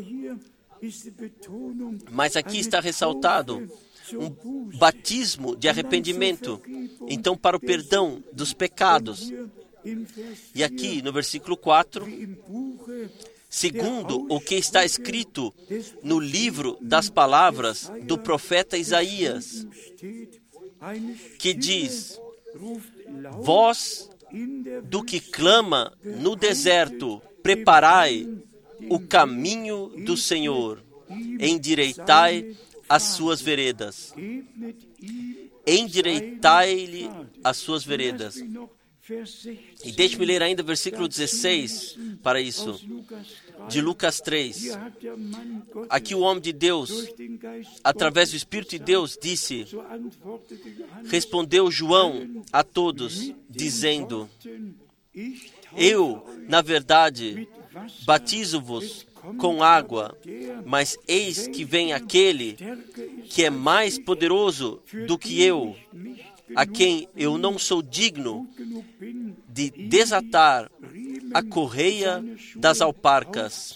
Mas aqui está ressaltado um batismo de arrependimento, então para o perdão dos pecados. E aqui no versículo 4, segundo o que está escrito no livro das palavras do profeta Isaías, que diz: voz do que clama no deserto, preparai o caminho do Senhor, endireitai as suas veredas. Endireitai-lhe as suas veredas. E deixe-me ler ainda o versículo 16 para isso, de Lucas 3. Aqui o homem de Deus, através do Espírito de Deus, disse, respondeu João a todos, dizendo: eu, na verdade, batizo-vos com água, mas eis que vem aquele que é mais poderoso do que eu, a quem eu não sou digno de desatar a correia das alparcas.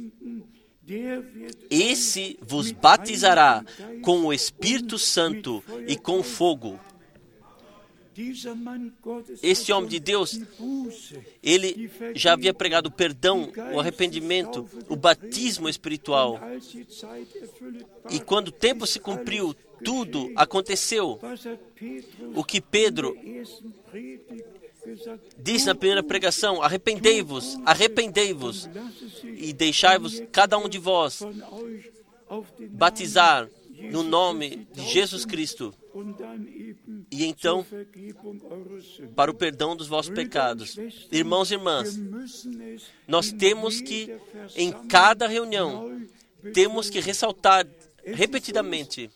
Esse vos batizará com o Espírito Santo e com fogo. Esse homem de Deus, ele já havia pregado o perdão, o arrependimento, o batismo espiritual. E quando o tempo se cumpriu, tudo aconteceu. O que Pedro disse na primeira pregação: arrependei-vos, arrependei-vos, e deixai-vos cada um de vós batizar no nome de Jesus Cristo, e então para o perdão dos vossos pecados. Irmãos e irmãs, nós temos que, em cada reunião, temos que ressaltar repetidamente,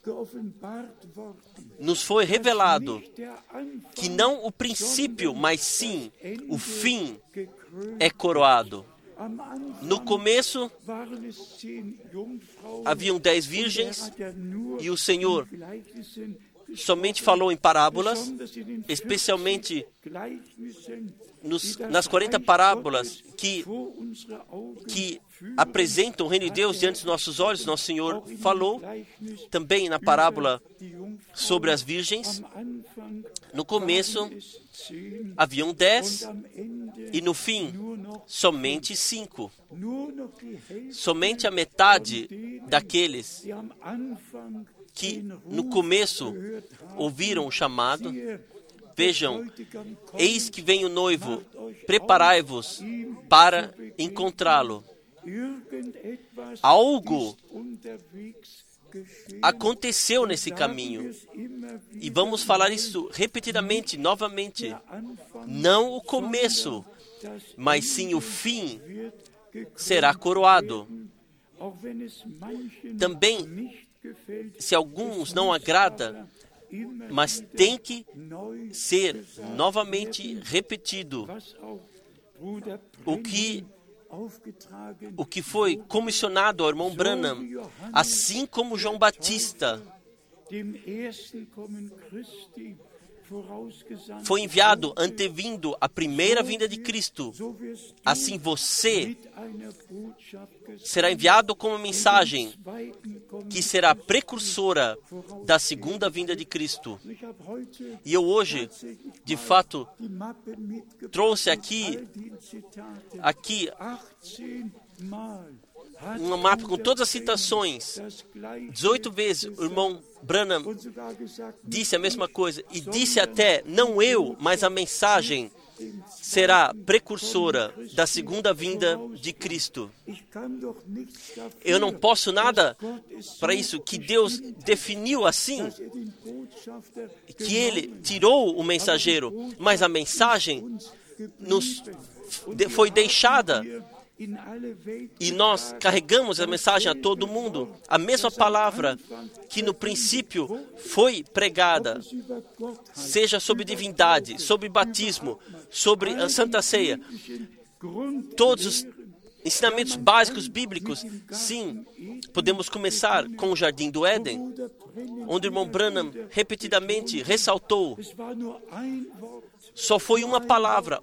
nos foi revelado que não o princípio, mas sim o fim é coroado. No começo, haviam 10 virgens e o Senhor somente falou em parábolas, especialmente nas 40 parábolas que apresentam o reino de Deus diante dos nossos olhos. Nosso Senhor falou também na parábola sobre as virgens. No começo, haviam 10 e no fim, somente 5. Somente a metade daqueles que no começo ouviram o chamado. Vejam, eis que vem o noivo, preparai-vos para encontrá-lo. Algo aconteceu nesse caminho. E vamos falar isso repetidamente, novamente. Não o começo, mas sim o fim será coroado. Também, se alguns não agrada, mas tem que ser novamente repetido o que foi comissionado ao irmão Branham, assim como João Batista foi enviado antevindo a primeira vinda de Cristo, assim você será enviado com uma mensagem que será precursora da segunda vinda de Cristo. E eu hoje, de fato, trouxe aqui uma mapa com todas as citações. 18 vezes o irmão Branham disse a mesma coisa. E disse até, não eu, mas a mensagem será precursora da segunda vinda de Cristo. Eu não posso nada para isso, que Deus definiu assim, que Ele tirou o mensageiro, mas a mensagem foi deixada. E nós carregamos a mensagem a todo mundo. A mesma palavra que no princípio foi pregada, seja sobre divindade, sobre batismo, sobre a Santa Ceia. Todos os ensinamentos básicos bíblicos, sim. Podemos começar com o Jardim do Éden, onde o irmão Branham repetidamente ressaltou. Só foi uma palavra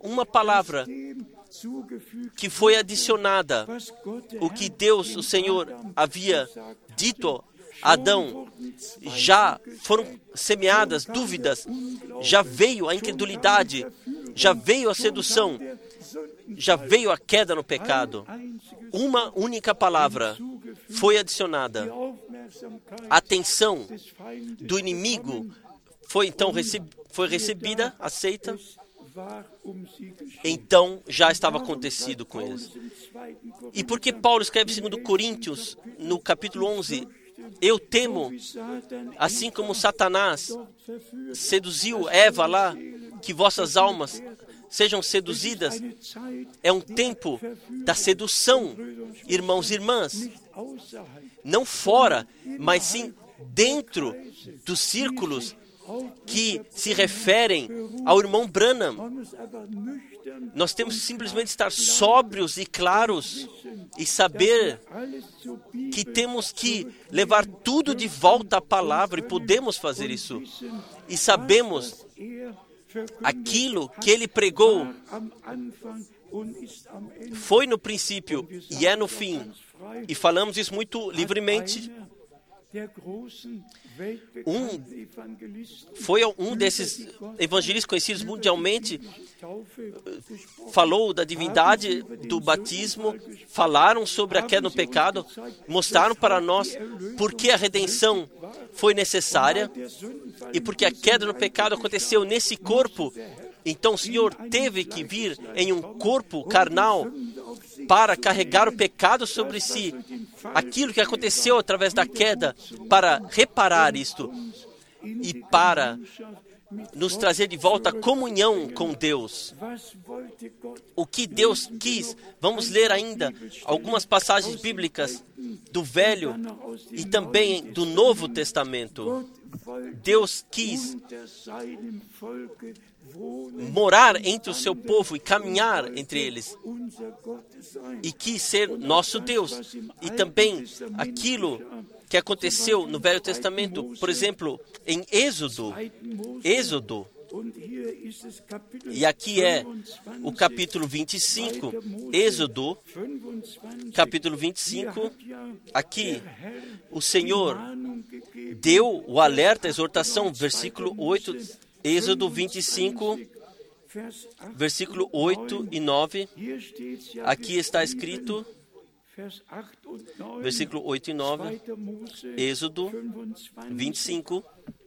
que foi adicionada. O que Deus, o Senhor, havia dito a Adão, já foram semeadas dúvidas, já veio a incredulidade, já veio a sedução, já veio a queda no pecado. Uma única palavra foi adicionada. A atenção do inimigo foi então recebida, aceita. Então já estava acontecido com eles. E por que Paulo escreve em 2 Coríntios, no capítulo 11, eu temo, assim como Satanás seduziu Eva lá, que vossas almas sejam seduzidas. É um tempo da sedução, irmãos e irmãs. Não fora, mas sim dentro dos círculos que se referem ao irmão Branham. Nós temos que simplesmente estar sóbrios e claros e saber que temos que levar tudo de volta à palavra, e podemos fazer isso. E sabemos aquilo que ele pregou foi no princípio e é no fim. E falamos isso muito livremente. Foi um desses evangelistas conhecidos mundialmente, falou da divindade do batismo, falaram sobre a queda no pecado, mostraram para nós por que a redenção foi necessária e porque a queda no pecado aconteceu nesse corpo. Então o Senhor teve que vir em um corpo carnal para carregar o pecado sobre si, aquilo que aconteceu através da queda, para reparar isto e para nos trazer de volta a comunhão com Deus. O que Deus quis, vamos ler ainda algumas passagens bíblicas do Velho e também do Novo Testamento. Deus quis morar entre o seu povo e caminhar entre eles, e quis ser nosso Deus. E também aquilo que aconteceu no Velho Testamento, por exemplo, em Êxodo, e aqui é o capítulo 25, Êxodo, capítulo 25, aqui o Senhor deu o alerta, a exortação, versículo 8, Êxodo 25, versículo 8 e 9, aqui está escrito, versículo 8 e 9, Êxodo 25,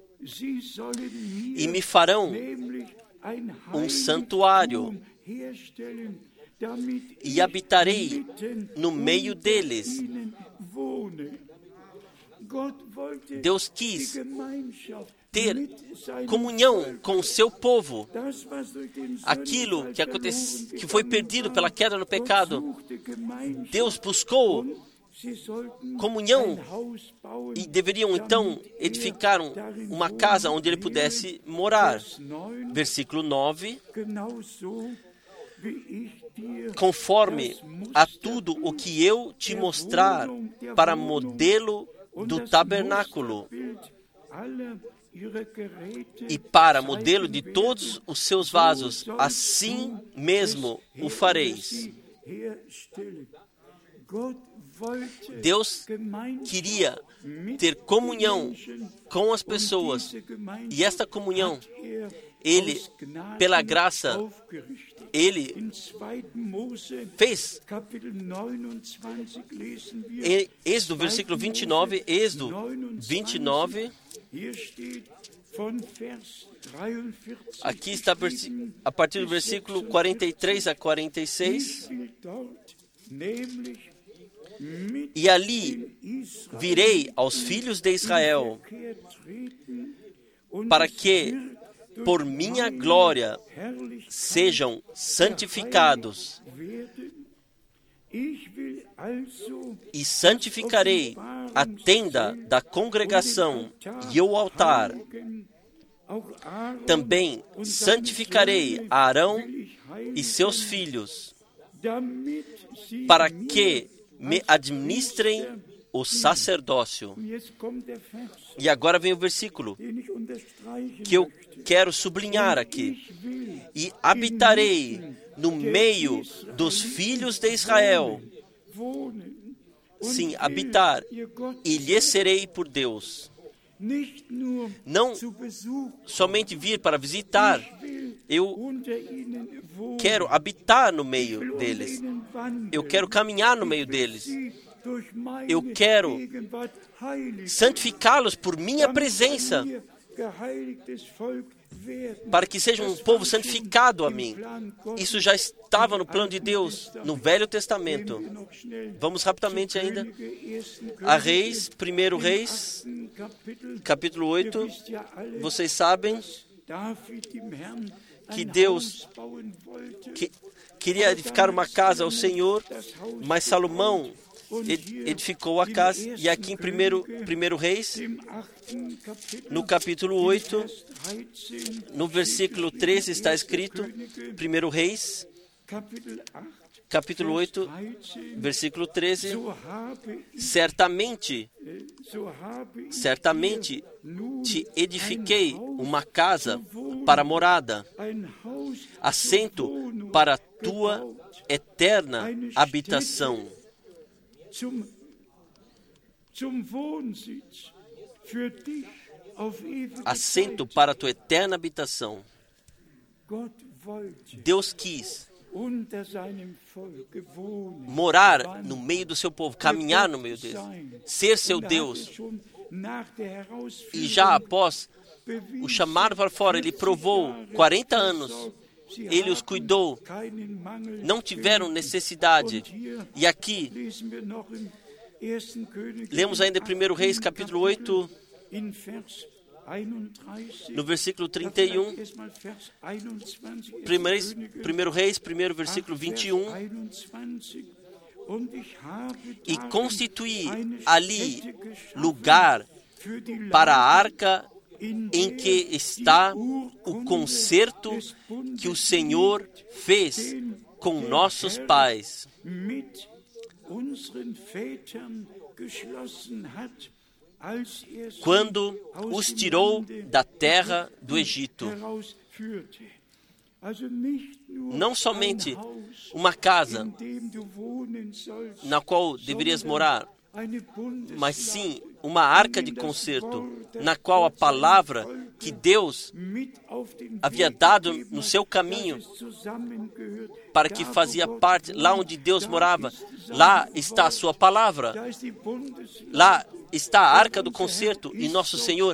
e me farão um santuário, e habitarei no meio deles. Deus quis ter comunhão com o seu povo. Aquilo que foi perdido pela queda no pecado, Deus buscou comunhão e deveriam então edificar uma casa onde ele pudesse morar. Versículo 9, conforme a tudo o que eu te mostrar para modelo do tabernáculo e para modelo de todos os seus vasos, assim mesmo o fareis. Deus queria ter comunhão com as pessoas, e esta comunhão, Ele, pela graça, Ele fez. Êxodo, versículo 29, Êxodo 29, aqui está a partir do versículo 43 a 46. E ali virei aos filhos de Israel, para que, por minha glória, sejam santificados. E santificarei a tenda da congregação e o altar. Também santificarei Arão e seus filhos, para que me administrem o sacerdócio. E agora vem o versículo que eu quero sublinhar aqui. E habitarei no meio dos filhos de Israel. Sim, habitar. E lhes serei por Deus. Não somente vir para visitar. Eu quero habitar no meio deles. Eu quero caminhar no meio deles. Eu quero santificá-los por minha presença, para que sejam um povo santificado a mim. Isso já estava no plano de Deus, no Velho Testamento. Vamos rapidamente ainda a Reis, 1 Reis, capítulo 8. Vocês sabem que Deus queria edificar uma casa ao Senhor, mas Salomão edificou a casa. E aqui em 1 Reis, no capítulo 8, no versículo 13 está escrito, 1 Reis, capítulo 8, versículo 13, certamente te edifiquei uma casa para morada, assento para a tua eterna habitação. Assento para a tua eterna habitação. Deus quis morar no meio do seu povo, caminhar no meio deles, ser seu Deus. E já após o chamado para fora, ele provou 40 anos. Ele os cuidou, não tiveram necessidade. E aqui, lemos ainda em 1 Reis, capítulo 8, no versículo 31, 1 Reis, primeiro versículo 21, e constituí ali lugar para a arca em que está o concerto que o Senhor fez com nossos pais, quando os tirou da terra do Egito. Não somente uma casa na qual deverias morar, mas sim uma arca de concerto, na qual a palavra que Deus havia dado no seu caminho, para que fazia parte, lá onde Deus morava, Lá está a sua palavra. Lá está a arca do concerto. E nosso Senhor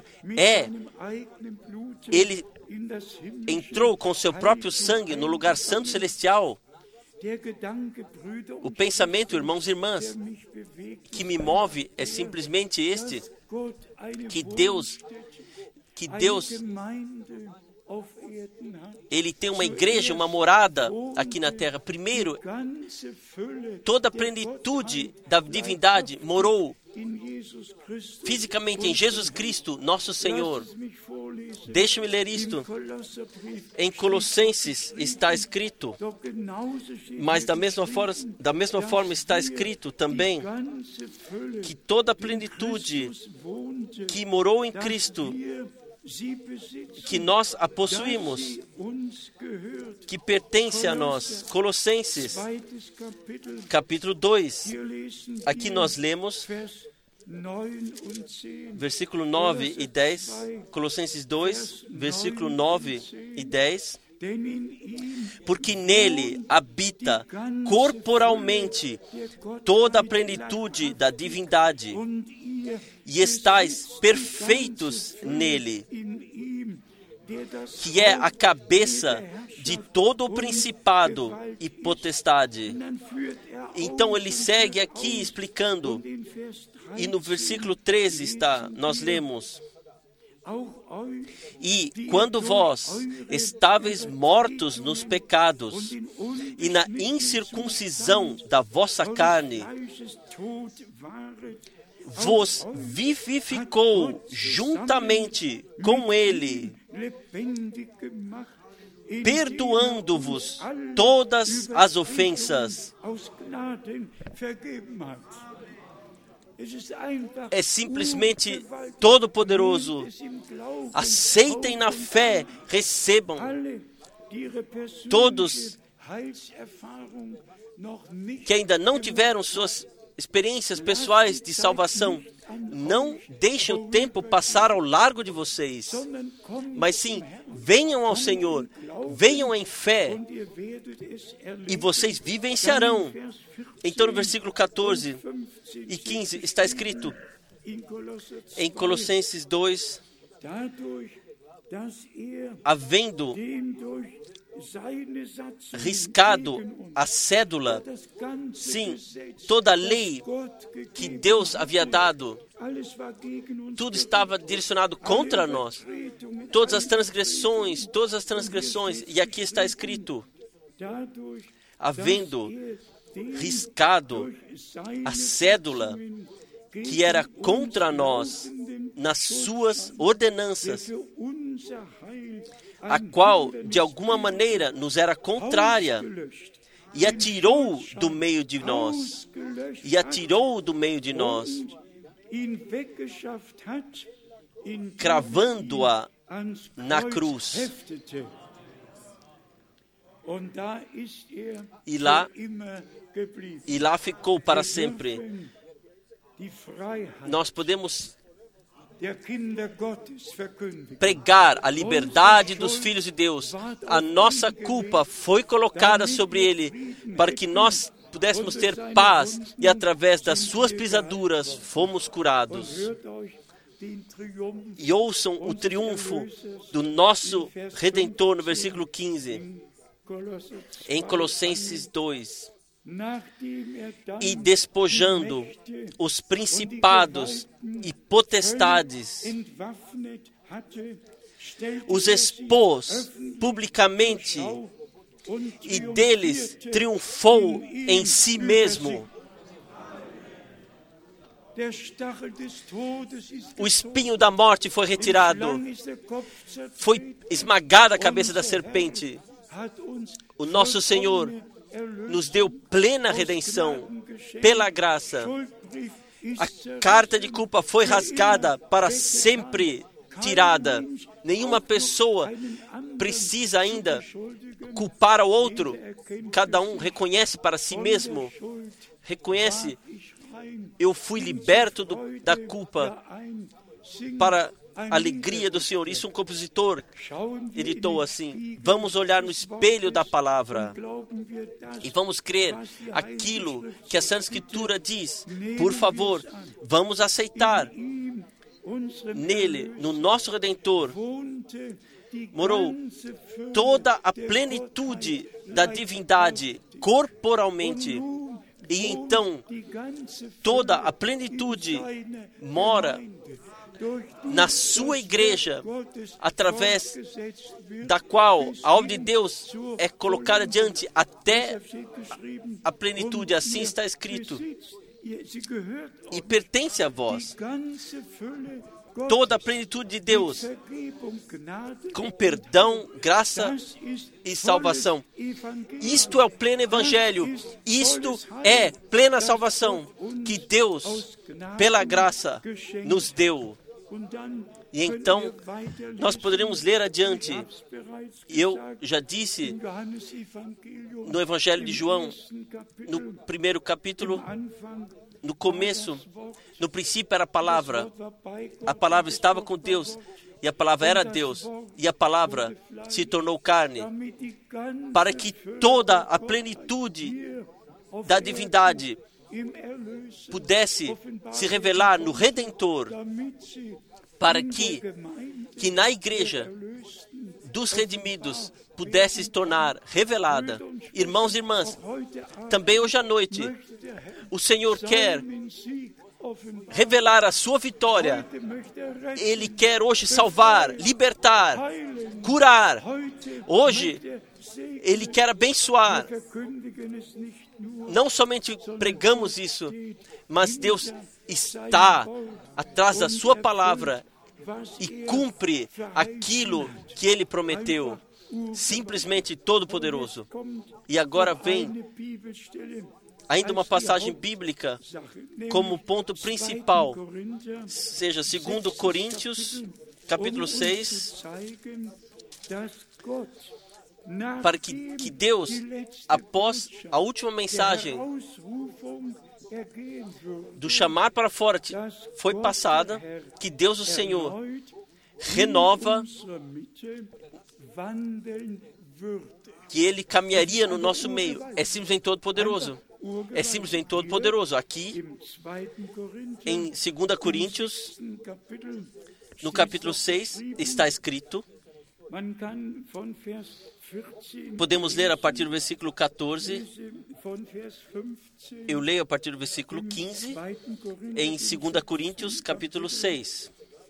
Ele entrou com seu próprio sangue no lugar santo celestial. O pensamento, irmãos e irmãs, que me move é simplesmente este, que Deus, Ele tem uma igreja, uma morada aqui na terra. Primeiro, toda a plenitude da divindade morou fisicamente em Jesus Cristo, nosso Senhor. Deixe-me ler isto. Em Colossenses está escrito, mas da mesma forma está escrito também que toda a plenitude que morou em Cristo, que nós a possuímos, que pertence a nós. Colossenses, capítulo 2. Aqui nós lemos versículo 9 e 10. Colossenses 2, versículo 9 e 10. Porque nele habita corporalmente toda a plenitude da divindade, e estais perfeitos nele, que é a cabeça de todo o principado e potestade. Então ele segue aqui explicando, e no versículo 13 nós lemos: e quando vós estáveis mortos nos pecados e na incircuncisão da vossa carne, vos vivificou juntamente com ele, perdoando-vos todas as ofensas. É simplesmente todo-poderoso. Aceitem na fé, recebam. Todos que ainda não tiveram suas experiências pessoais de salvação, não deixem o tempo passar ao largo de vocês, mas sim, venham ao Senhor, venham em fé, e vocês vivenciarão. Então, no versículo 14 e 15 está escrito, em Colossenses 2, havendo riscado a cédula, sim, toda a lei que Deus havia dado, tudo estava direcionado contra nós, todas as transgressões, e aqui está escrito, havendo riscado a cédula que era contra nós nas suas ordenanças, a qual, de alguma maneira, nos era contrária, e atirou do meio de nós, cravando-a na cruz. E lá ficou para sempre. Nós podemos pregar a liberdade dos filhos de Deus. A nossa culpa foi colocada sobre ele para que nós pudéssemos ter paz, e através das suas pisaduras fomos curados. E ouçam o triunfo do nosso Redentor no versículo 15, em Colossenses 2. E despojando os principados e potestades, os expôs publicamente, e deles triunfou em si mesmo. O espinho da morte foi retirado, foi esmagada a cabeça da serpente. O nosso Senhor nos deu plena redenção pela graça. A carta de culpa foi rasgada, para sempre tirada. Nenhuma pessoa precisa ainda culpar ao outro. Cada um reconhece para si mesmo. Reconhece, eu fui liberto da culpa. para a alegria do Senhor. Isso um compositor editou assim: vamos olhar no espelho da palavra e vamos crer aquilo que a Santa Escritura diz. Por favor, vamos aceitar. Nele, no nosso Redentor, morou toda a plenitude da divindade corporalmente. E então, toda a plenitude mora na sua igreja, através da qual a obra de Deus é colocada diante até a plenitude. Assim está escrito. E pertence a vós. Toda a plenitude de Deus, com perdão, graça e salvação. Isto é o pleno Evangelho. Isto é plena salvação que Deus, pela graça, nos deu. E então, nós poderemos ler adiante. Eu já disse no Evangelho de João, no primeiro capítulo, no começo, no princípio era a palavra estava com Deus, e a palavra era Deus, e a palavra se tornou carne, para que toda a plenitude da divindade pudesse se revelar no Redentor, para que na igreja dos redimidos pudesse se tornar revelada. Irmãos e irmãs, também hoje à noite, o Senhor quer revelar a sua vitória. Ele quer hoje salvar, libertar, curar. Hoje, Ele quer abençoar. Não somente pregamos isso, mas Deus está atrás da sua palavra e cumpre aquilo que Ele prometeu. Simplesmente todo-poderoso. E agora vem ainda uma passagem bíblica como ponto principal, seja 2 Coríntios, capítulo 6, para que Deus, após a última mensagem do chamar para fora foi passada, que Deus, o Senhor, renova, que Ele caminharia no nosso meio. É simplesmente todo-poderoso. É simplesmente todo-poderoso. Aqui, em 2 Coríntios, no capítulo 6, está escrito, podemos ler a partir do versículo 14, eu leio a partir do versículo 15, em 2 Coríntios, capítulo 6.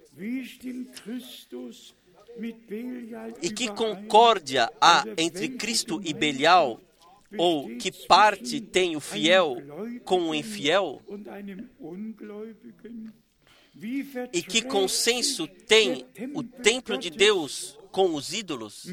E que concórdia há entre Cristo e Belial? Ou que parte tem o fiel com o infiel? E que consenso tem o templo de Deus com os ídolos?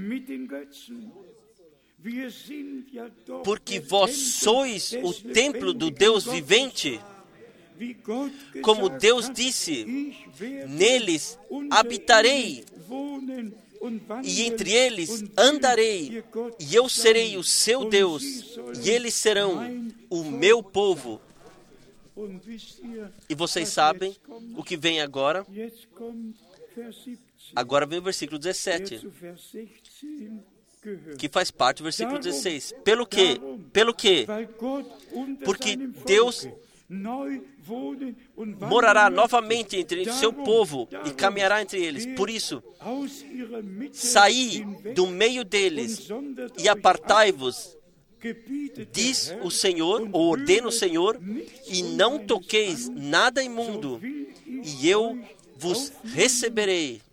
Porque vós sois o templo do Deus vivente. Como Deus disse, neles habitarei, e entre eles andarei, e eu serei o seu Deus, e eles serão o meu povo. E vocês sabem o que vem agora? Agora vem o versículo 17, que faz parte do versículo 16. Pelo quê? Pelo quê? Porque Deus morará novamente entre o seu povo e caminhará entre eles. Por isso, saí do meio deles e apartai-vos, diz o Senhor, ou ordena o Senhor, e não toqueis nada imundo, e eu vos receberei.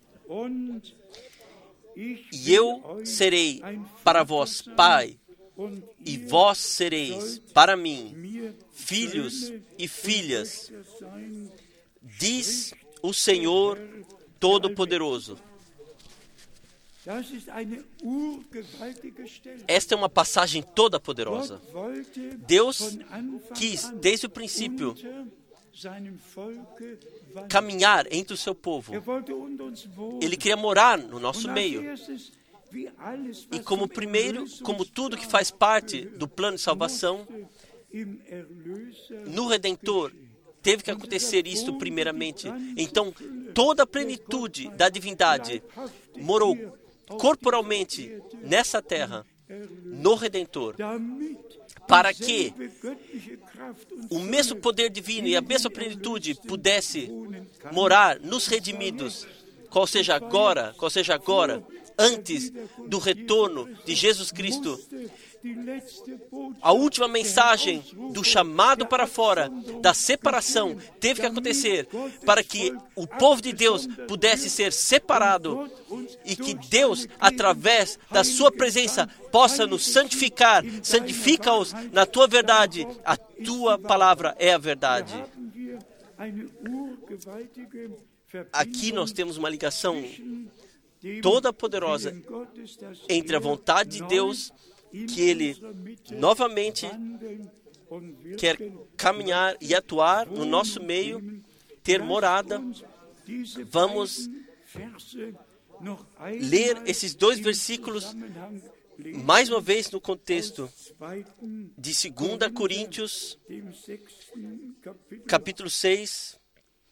E eu serei para vós pai, e vós sereis para mim filhos e filhas, diz o Senhor Todo-Poderoso. Esta é uma passagem toda poderosa. Deus quis, desde o princípio, caminhar entre o seu povo. Ele queria morar no nosso meio. E como tudo que faz parte do plano de salvação, no Redentor, teve que acontecer isto primeiramente. Então, toda a plenitude da divindade morou corporalmente nessa terra, no Redentor, para que o mesmo poder divino e a mesma plenitude pudesse morar nos redimidos, qual seja agora, antes do retorno de Jesus Cristo. A última mensagem do chamado para fora, da separação, teve que acontecer para que o povo de Deus pudesse ser separado e que Deus, através da sua presença, possa nos santificar. Santifica-os na tua verdade. A tua palavra é a verdade. Aqui nós temos uma ligação toda poderosa entre a vontade de Deus, que Ele novamente quer caminhar e atuar no nosso meio, ter morada. Vamos ler esses 2 versículos mais uma vez no contexto de 2 Coríntios, capítulo 6.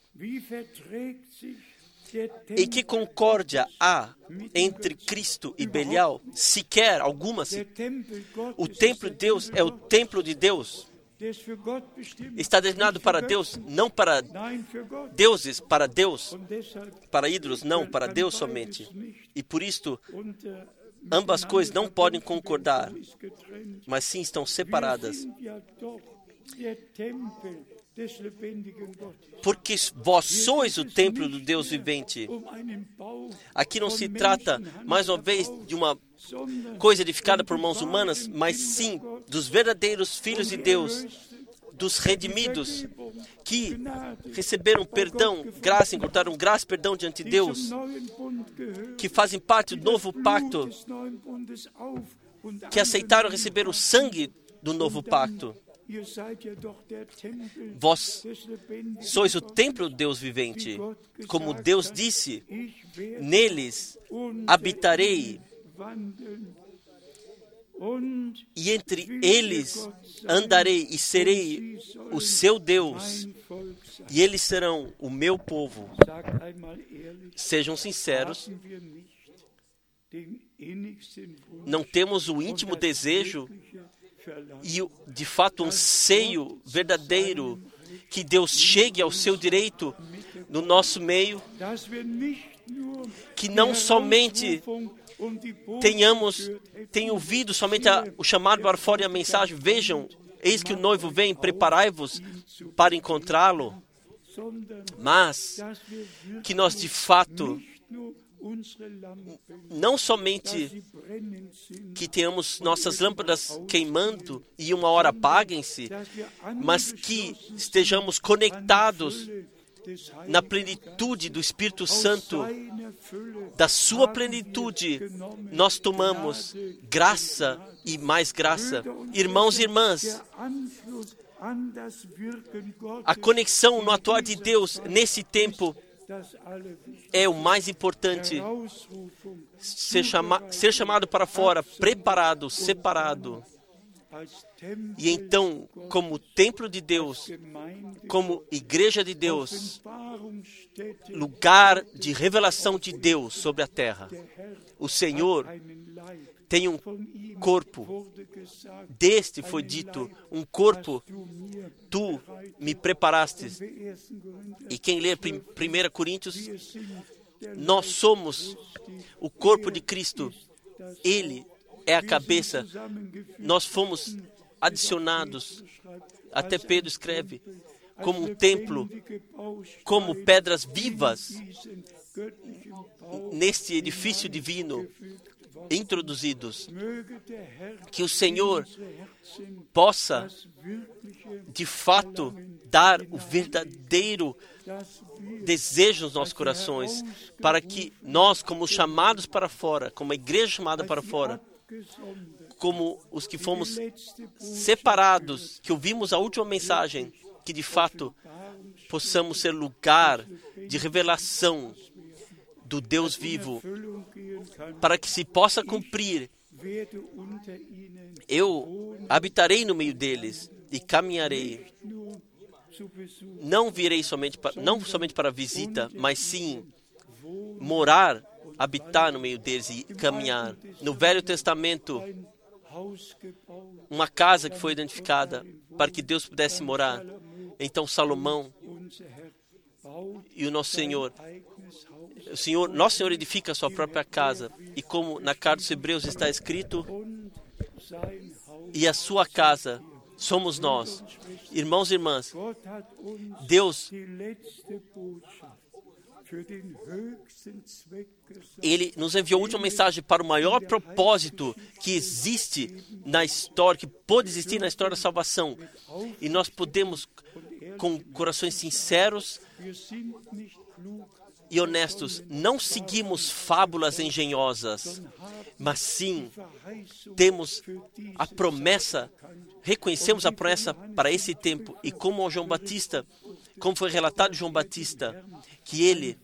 E que concórdia há entre Cristo e Belial? Sequer alguma. O templo de Deus é o templo de Deus. Está destinado para Deus, não para deuses, para Deus, para ídolos, não, para Deus somente. E por isto, ambas coisas não podem concordar, mas sim estão separadas. Porque vós sois o templo do Deus vivente. Aqui não se trata, mais uma vez, de uma coisa edificada por mãos humanas, mas sim dos verdadeiros filhos de Deus, dos redimidos, que receberam perdão, graça, encontraram graça e perdão diante de Deus, que fazem parte do novo pacto, que aceitaram receber o sangue do novo pacto. Vós sois o templo do Deus vivente. Como Deus disse, neles habitarei, e entre eles andarei e serei o seu Deus, e eles serão o meu povo. Sejam sinceros, não temos o íntimo desejo e, de fato, um anseio verdadeiro que Deus chegue ao seu direito no nosso meio, que não somente tenham ouvido somente o chamado para fora e a mensagem, vejam, eis que o noivo vem, preparai-vos para encontrá-lo, mas que nós, de fato, não somente que tenhamos nossas lâmpadas queimando e uma hora apaguem-se, mas que estejamos conectados na plenitude do Espírito Santo. Da sua plenitude nós tomamos graça e mais graça. Irmãos e irmãs, a conexão no atuar de Deus nesse tempo é o mais importante. Ser chamado para fora, preparado, separado. E então, como templo de Deus, como igreja de Deus, lugar de revelação de Deus sobre a terra, o Senhor tem um corpo. Deste foi dito, um corpo, tu me preparastes. E quem lê 1 Coríntios, nós somos o corpo de Cristo. Ele é a cabeça. Nós fomos adicionados. Até Pedro escreve, como um templo, como pedras vivas, neste edifício divino, introduzidos. Que o Senhor possa, de fato, dar o verdadeiro desejo nos nossos corações, para que nós, como chamados para fora, como a igreja chamada para fora, como os que fomos separados, que ouvimos a última mensagem, que de fato possamos ser lugar de revelação do Deus vivo, para que se possa cumprir. Eu habitarei no meio deles e caminharei. não virei não somente para visita, mas sim morar, habitar no meio deles e caminhar. No Velho Testamento, uma casa que foi identificada para que Deus pudesse morar. Então Salomão e o nosso Senhor, nosso Senhor edifica a sua própria casa. E como na carta dos Hebreus está escrito, e a sua casa somos nós. Irmãos e irmãs, Deus, Ele nos enviou a última mensagem para o maior propósito que existe na história, que pode existir na história da salvação. E nós podemos, com corações sinceros e honestos, não seguimos fábulas engenhosas, mas sim temos a promessa, reconhecemos a promessa para esse tempo. E como João Batista, como foi relatado de João Batista, que ele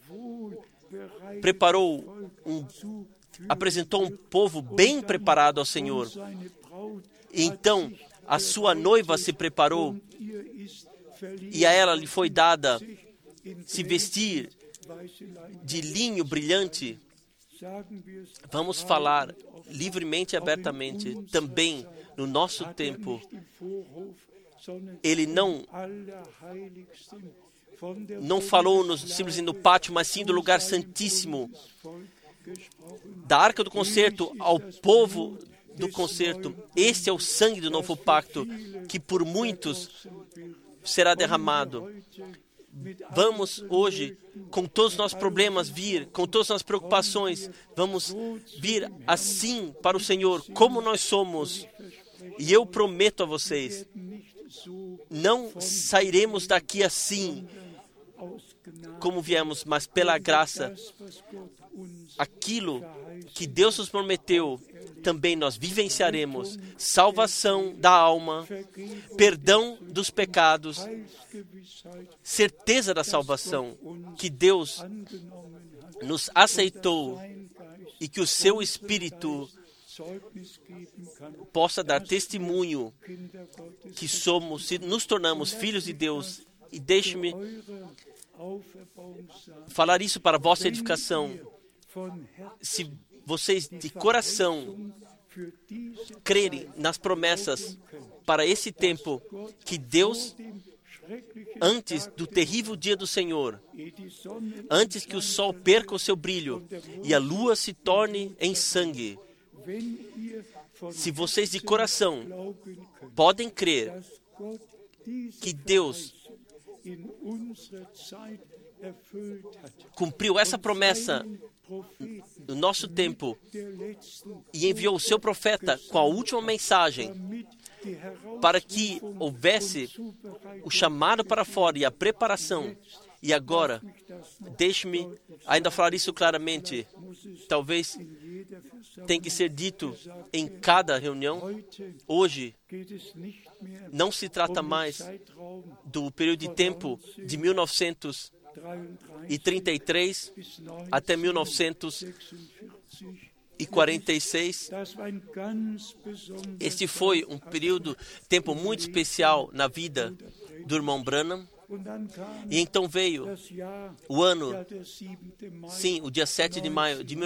apresentou um povo bem preparado ao Senhor. E então a sua noiva se preparou e a ela lhe foi dada se vestir de linho brilhante. Vamos falar livremente e abertamente. Também no nosso tempo, ele não falou simplesmente no pátio, mas sim do lugar santíssimo, da arca do concerto ao povo do concerto. Este é o sangue do novo pacto, que por muitos será derramado. Vamos hoje, com todos os nossos problemas, com todas as nossas preocupações, vamos vir assim para o Senhor, como nós somos. E eu prometo a vocês, não sairemos daqui assim, como viemos, mas pela graça, aquilo que Deus nos prometeu, também nós vivenciaremos. Salvação da alma, perdão dos pecados, certeza da salvação, que Deus nos aceitou e que o seu Espírito possa dar testemunho que nos tornamos filhos de Deus. E deixe-me falar isso para a vossa edificação. Se vocês de coração crerem nas promessas para esse tempo, que Deus, antes do terrível dia do Senhor, antes que o sol perca o seu brilho e a lua se torne em sangue, se vocês de coração podem crer que Deus cumpriu essa promessa no nosso tempo e enviou o seu profeta com a última mensagem para que houvesse o chamado para fora e a preparação. E agora, deixe-me ainda falar isso claramente. Talvez tenha que ser dito em cada reunião. Hoje, não se trata mais do período de tempo de 1933 até 1946. Este foi um tempo muito especial na vida do irmão Branham. E então veio o ano, sim, o dia 7 de maio de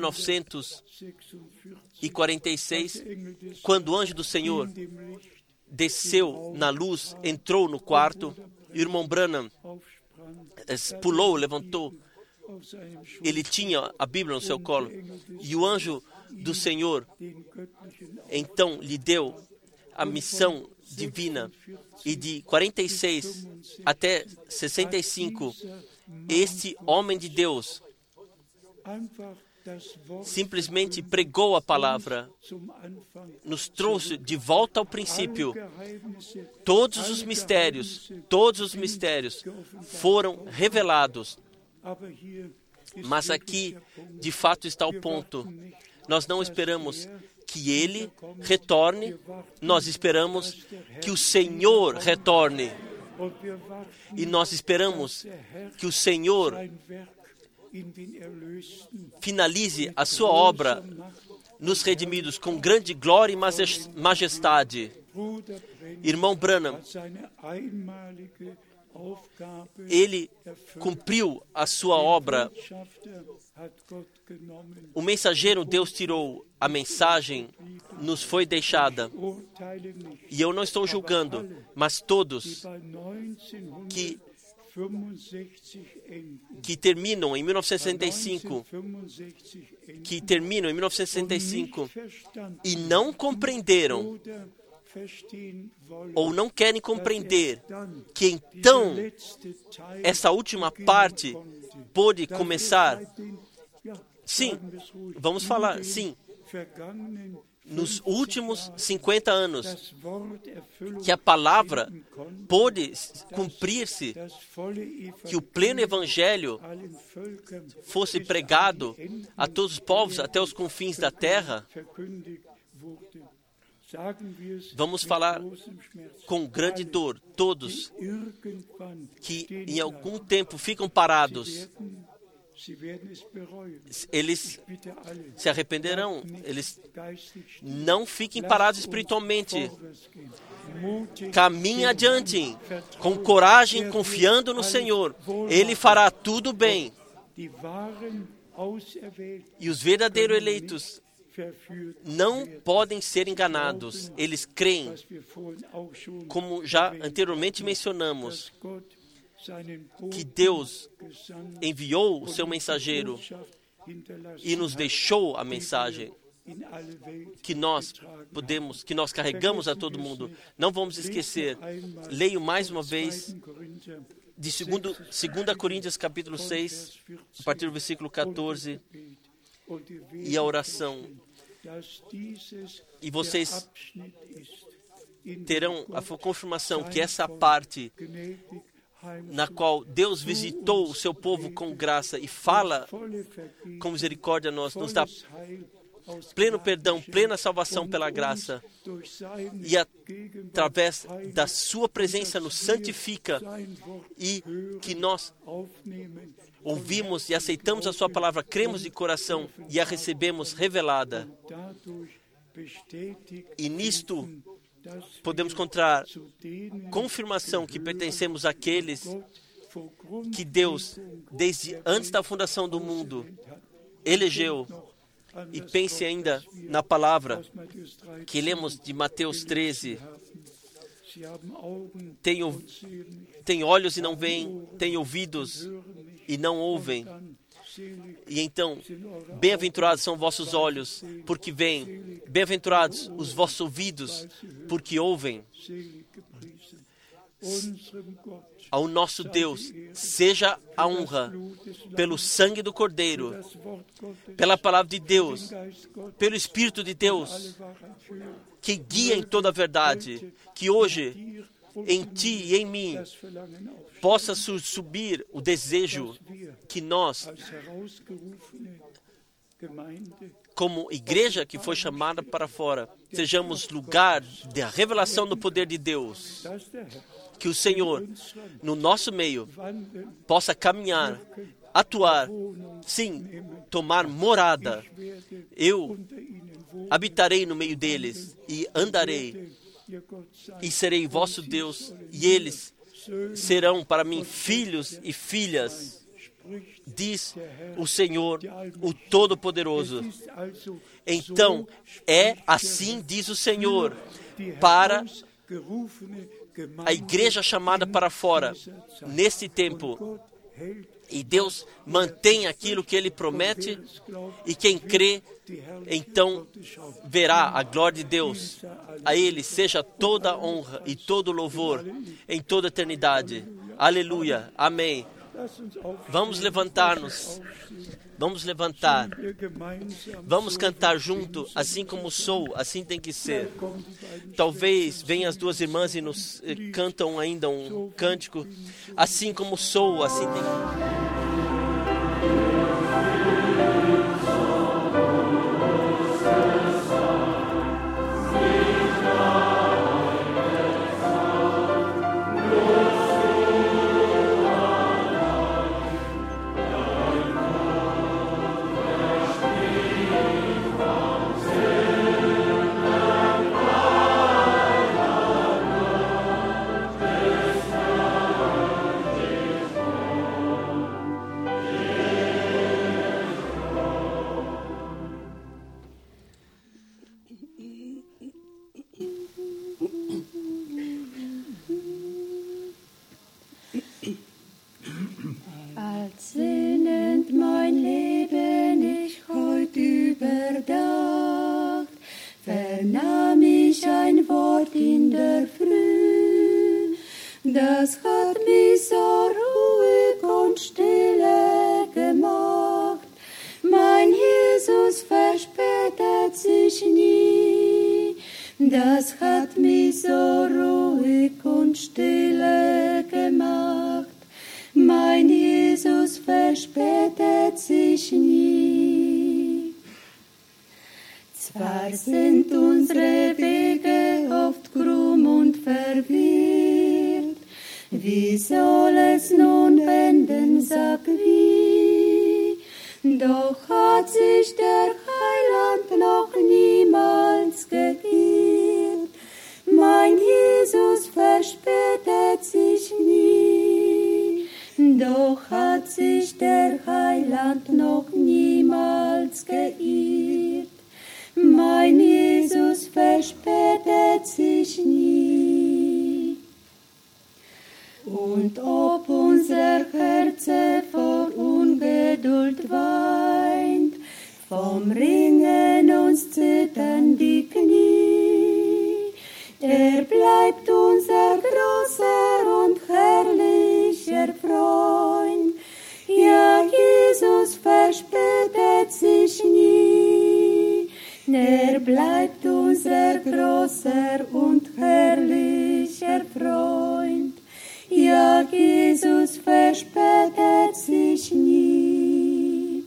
1946, quando o anjo do Senhor desceu na luz, entrou no quarto, e o irmão Branham pulou, levantou, ele tinha a Bíblia no seu colo, e o anjo do Senhor então lhe deu a missão divina. E de 46 até 65, este homem de Deus simplesmente pregou a palavra, nos trouxe de volta ao princípio. Todos os mistérios foram revelados. Mas aqui, de fato, está o ponto. Nós não esperamos que Ele retorne, nós esperamos que o Senhor retorne. E nós esperamos que o Senhor finalize a sua obra nos redimidos com grande glória e majestade. Irmão Branham ele cumpriu a sua obra. O mensageiro Deus tirou, a mensagem nos foi deixada. E eu não estou julgando, mas todos que terminam em 1965, e não compreenderam ou não querem compreender que então essa última parte pôde começar. Sim, vamos falar, sim. Nos últimos 50 anos, que a palavra pôde cumprir-se, que o pleno evangelho fosse pregado a todos os povos, até os confins da terra. Vamos falar com grande dor, todos que em algum tempo ficam parados, eles se arrependerão, eles não fiquem parados espiritualmente. Caminhe adiante, com coragem, confiando no Senhor. Ele fará tudo bem. E os verdadeiros eleitos não podem ser enganados. Eles creem, como já anteriormente mencionamos, que Deus enviou o seu mensageiro e nos deixou a mensagem que nós carregamos a todo mundo. Não vamos esquecer. Leio mais uma vez de 2 Coríntios capítulo 6, a partir do versículo 14, e a oração. E vocês terão a confirmação que essa parte na qual Deus visitou o seu povo com graça e fala com misericórdia a nós, nos dá pleno perdão, plena salvação pela graça, e através da sua presença nos santifica, e que nós ouvimos e aceitamos a sua palavra, cremos de coração e a recebemos revelada. E nisto podemos encontrar confirmação que pertencemos àqueles que Deus, desde antes da fundação do mundo, elegeu. E pense ainda na palavra que lemos de Mateus 13. Tem olhos e não veem, tem ouvidos e não ouvem. E então, bem-aventurados são vossos olhos, porque veem. Bem-aventurados os vossos ouvidos, porque ouvem. Ao nosso Deus seja a honra pelo sangue do Cordeiro, pela palavra de Deus, pelo Espírito de Deus, que guia em toda a verdade, que hoje, em ti e em mim, possa subir o desejo que nós, como igreja que foi chamada para fora, sejamos lugar da revelação do poder de Deus. Que o Senhor, no nosso meio, possa caminhar, atuar, sim, tomar morada. Eu habitarei no meio deles e andarei, e serei vosso Deus, e eles serão para mim filhos e filhas, diz o Senhor, o Todo-Poderoso. Então, é assim, diz o Senhor, para a igreja chamada para fora, nesse tempo. E Deus mantém aquilo que Ele promete, e quem crê, então verá a glória de Deus. A Ele seja toda a honra e todo o louvor em toda a eternidade. Aleluia. Amém. Vamos levantar-nos. Vamos levantar. Vamos cantar junto, assim como sou, assim tem que ser. Talvez venham as duas irmãs e nos cantam ainda um cântico. Assim como sou, assim tem que ser. Das hat mich so ruhig und stille gemacht. Mein Jesus verspätet sich nie. Zwar sind unsere Wege oft krumm und verwirrt, wie soll es nun enden, sag wie? Doch hat sich der Heiland noch niemals geirrt. Mein Jesus verspätet sich nie. Doch hat sich der Heiland noch niemals geirrt. Mein Jesus verspätet sich nie. Und ob unser Herz vor Ungeduld weint, vom Ringen uns zittern die Knie, er bleibt unser großer und herrlicher Freund. Ja, Jesus verspätet sich nie, er bleibt unser großer und herrlicher Freund. Ja, Jesus verspätet sich nie.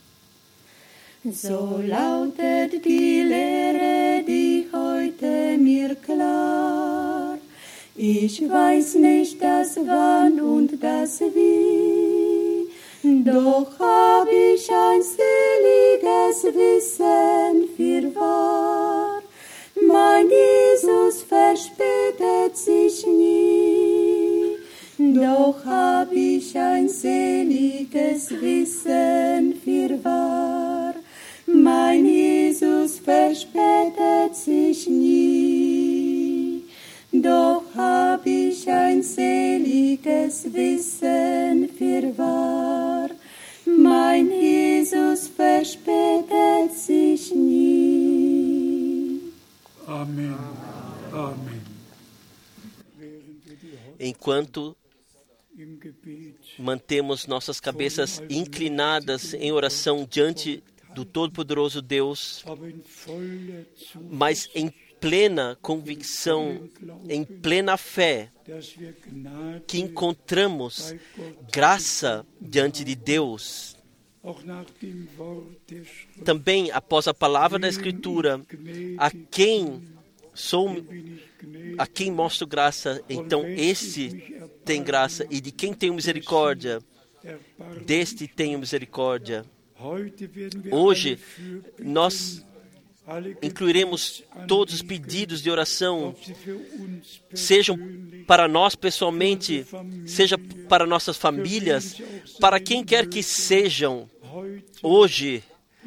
So lautet die Lehre, die heute mir klar. Ich weiß nicht das Wann und das Wie, doch hab ich ein seliges Wissen fürwahr. Mein Jesus verspätet sich nie, doch hab ich ein seliges Wissen fürwahr. Mein Jesus verspätet sich nie, doch hab ich ein seliges Wissen fürwahr. Mein Jesus verspätet sich nie. Amém. Amém. Enquanto mantemos nossas cabeças inclinadas em oração diante do Todo-Poderoso Deus, mas em plena convicção, em plena fé, que encontramos graça diante de Deus. Também, após a palavra da Escritura, a quem mostro graça, então este tem graça, e de quem tenho misericórdia, deste tenho misericórdia. Hoje, nós incluiremos todos os pedidos de oração, sejam para nós pessoalmente, seja para nossas famílias, para quem quer que sejam. Hoje,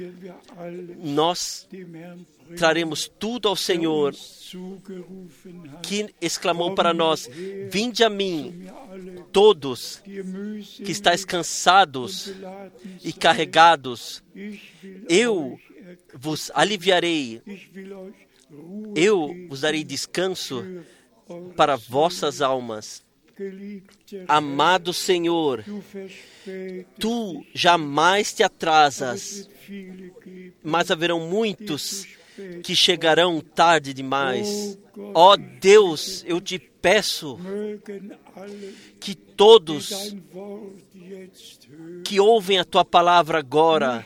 nós traremos tudo ao Senhor, que exclamou para nós: vinde a mim, todos que estáis cansados e carregados, eu vos aliviarei, eu vos darei descanso para vossas almas. Amado Senhor, tu jamais te atrasas, mas haverão muitos que chegarão tarde demais. Ó Deus, eu te peço que todos que ouvem a tua palavra agora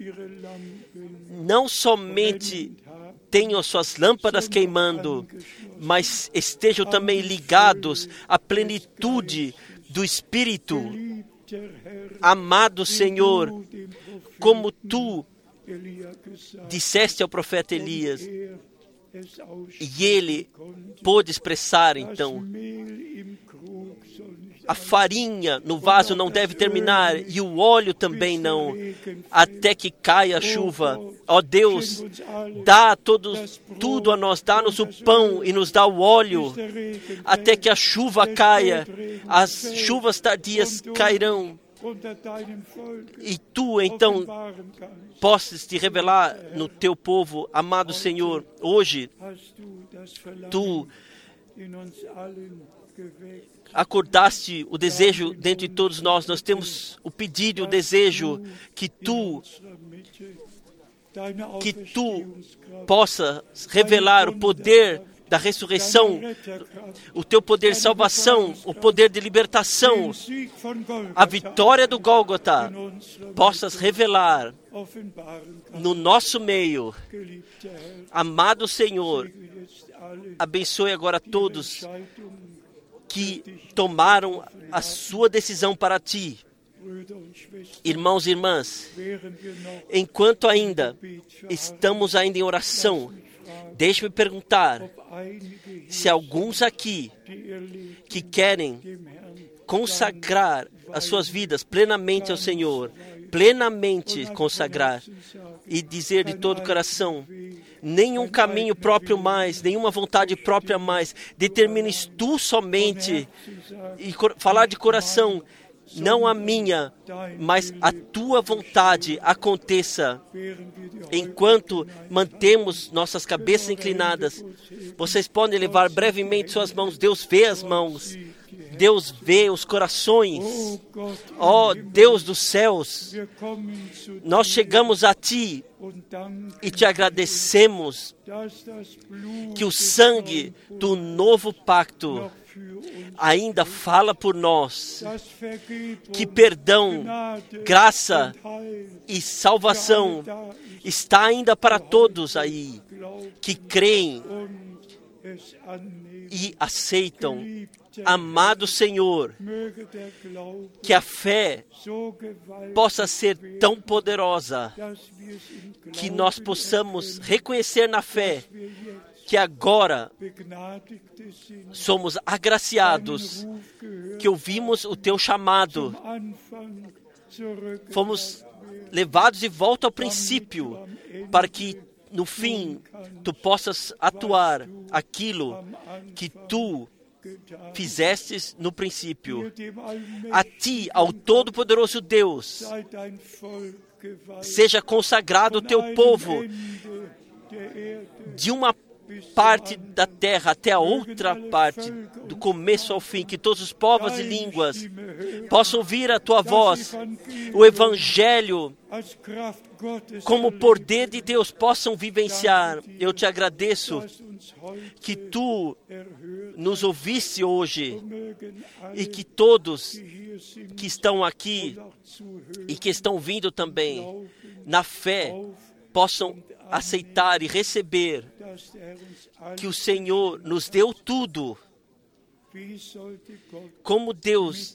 não somente tenham suas lâmpadas queimando, mas estejam também ligados à plenitude do Espírito. Amado Senhor, como tu disseste ao profeta Elias, e ele pôde expressar então: a farinha no vaso não deve terminar, e o óleo também não, até que caia a chuva. Ó Deus, dá tudo a nós, dá-nos o pão e nos dá o óleo, até que a chuva caia. As chuvas tardias cairão, e tu então possas te revelar no teu povo. Amado Senhor, hoje tu acordaste o desejo dentro de todos nós. Nós temos o pedido e o desejo que tu que Tu possa revelar o poder da ressurreição, o Teu poder de salvação, o poder de libertação, a vitória do Gólgota, possas revelar no nosso meio. Amado Senhor, abençoe agora todos que tomaram a sua decisão para Ti. Irmãos e irmãs, enquanto ainda estamos em oração, deixe-me perguntar se alguns aqui que querem consagrar as suas vidas plenamente ao Senhor, plenamente consagrar e dizer de todo o coração, nenhum caminho próprio mais, nenhuma vontade própria mais, determines Tu somente, e falar de coração, não a minha, mas a Tua vontade aconteça. Enquanto mantemos nossas cabeças inclinadas, vocês podem levar brevemente suas mãos. Deus vê as mãos. Deus vê os corações. Ó Deus dos céus, nós chegamos a Ti e Te agradecemos que o sangue do novo pacto ainda fala por nós, que perdão, graça e salvação está ainda para todos aí, que creem e aceitam. Amado Senhor, que a fé possa ser tão poderosa, que nós possamos reconhecer na fé que agora somos agraciados, que ouvimos o Teu chamado, fomos levados de volta ao princípio, para que no fim Tu possas atuar aquilo que Tu fizestes no princípio. A Ti, ao Todo-Poderoso Deus, seja consagrado o Teu povo, de uma parte da terra até a outra parte, do começo ao fim, que todos os povos e línguas possam ouvir a Tua voz, o Evangelho como poder de Deus possam vivenciar. Eu Te agradeço que Tu nos ouviste hoje e que todos que estão aqui e que estão vindo também na fé possam aceitar e receber que o Senhor nos deu tudo. Como Deus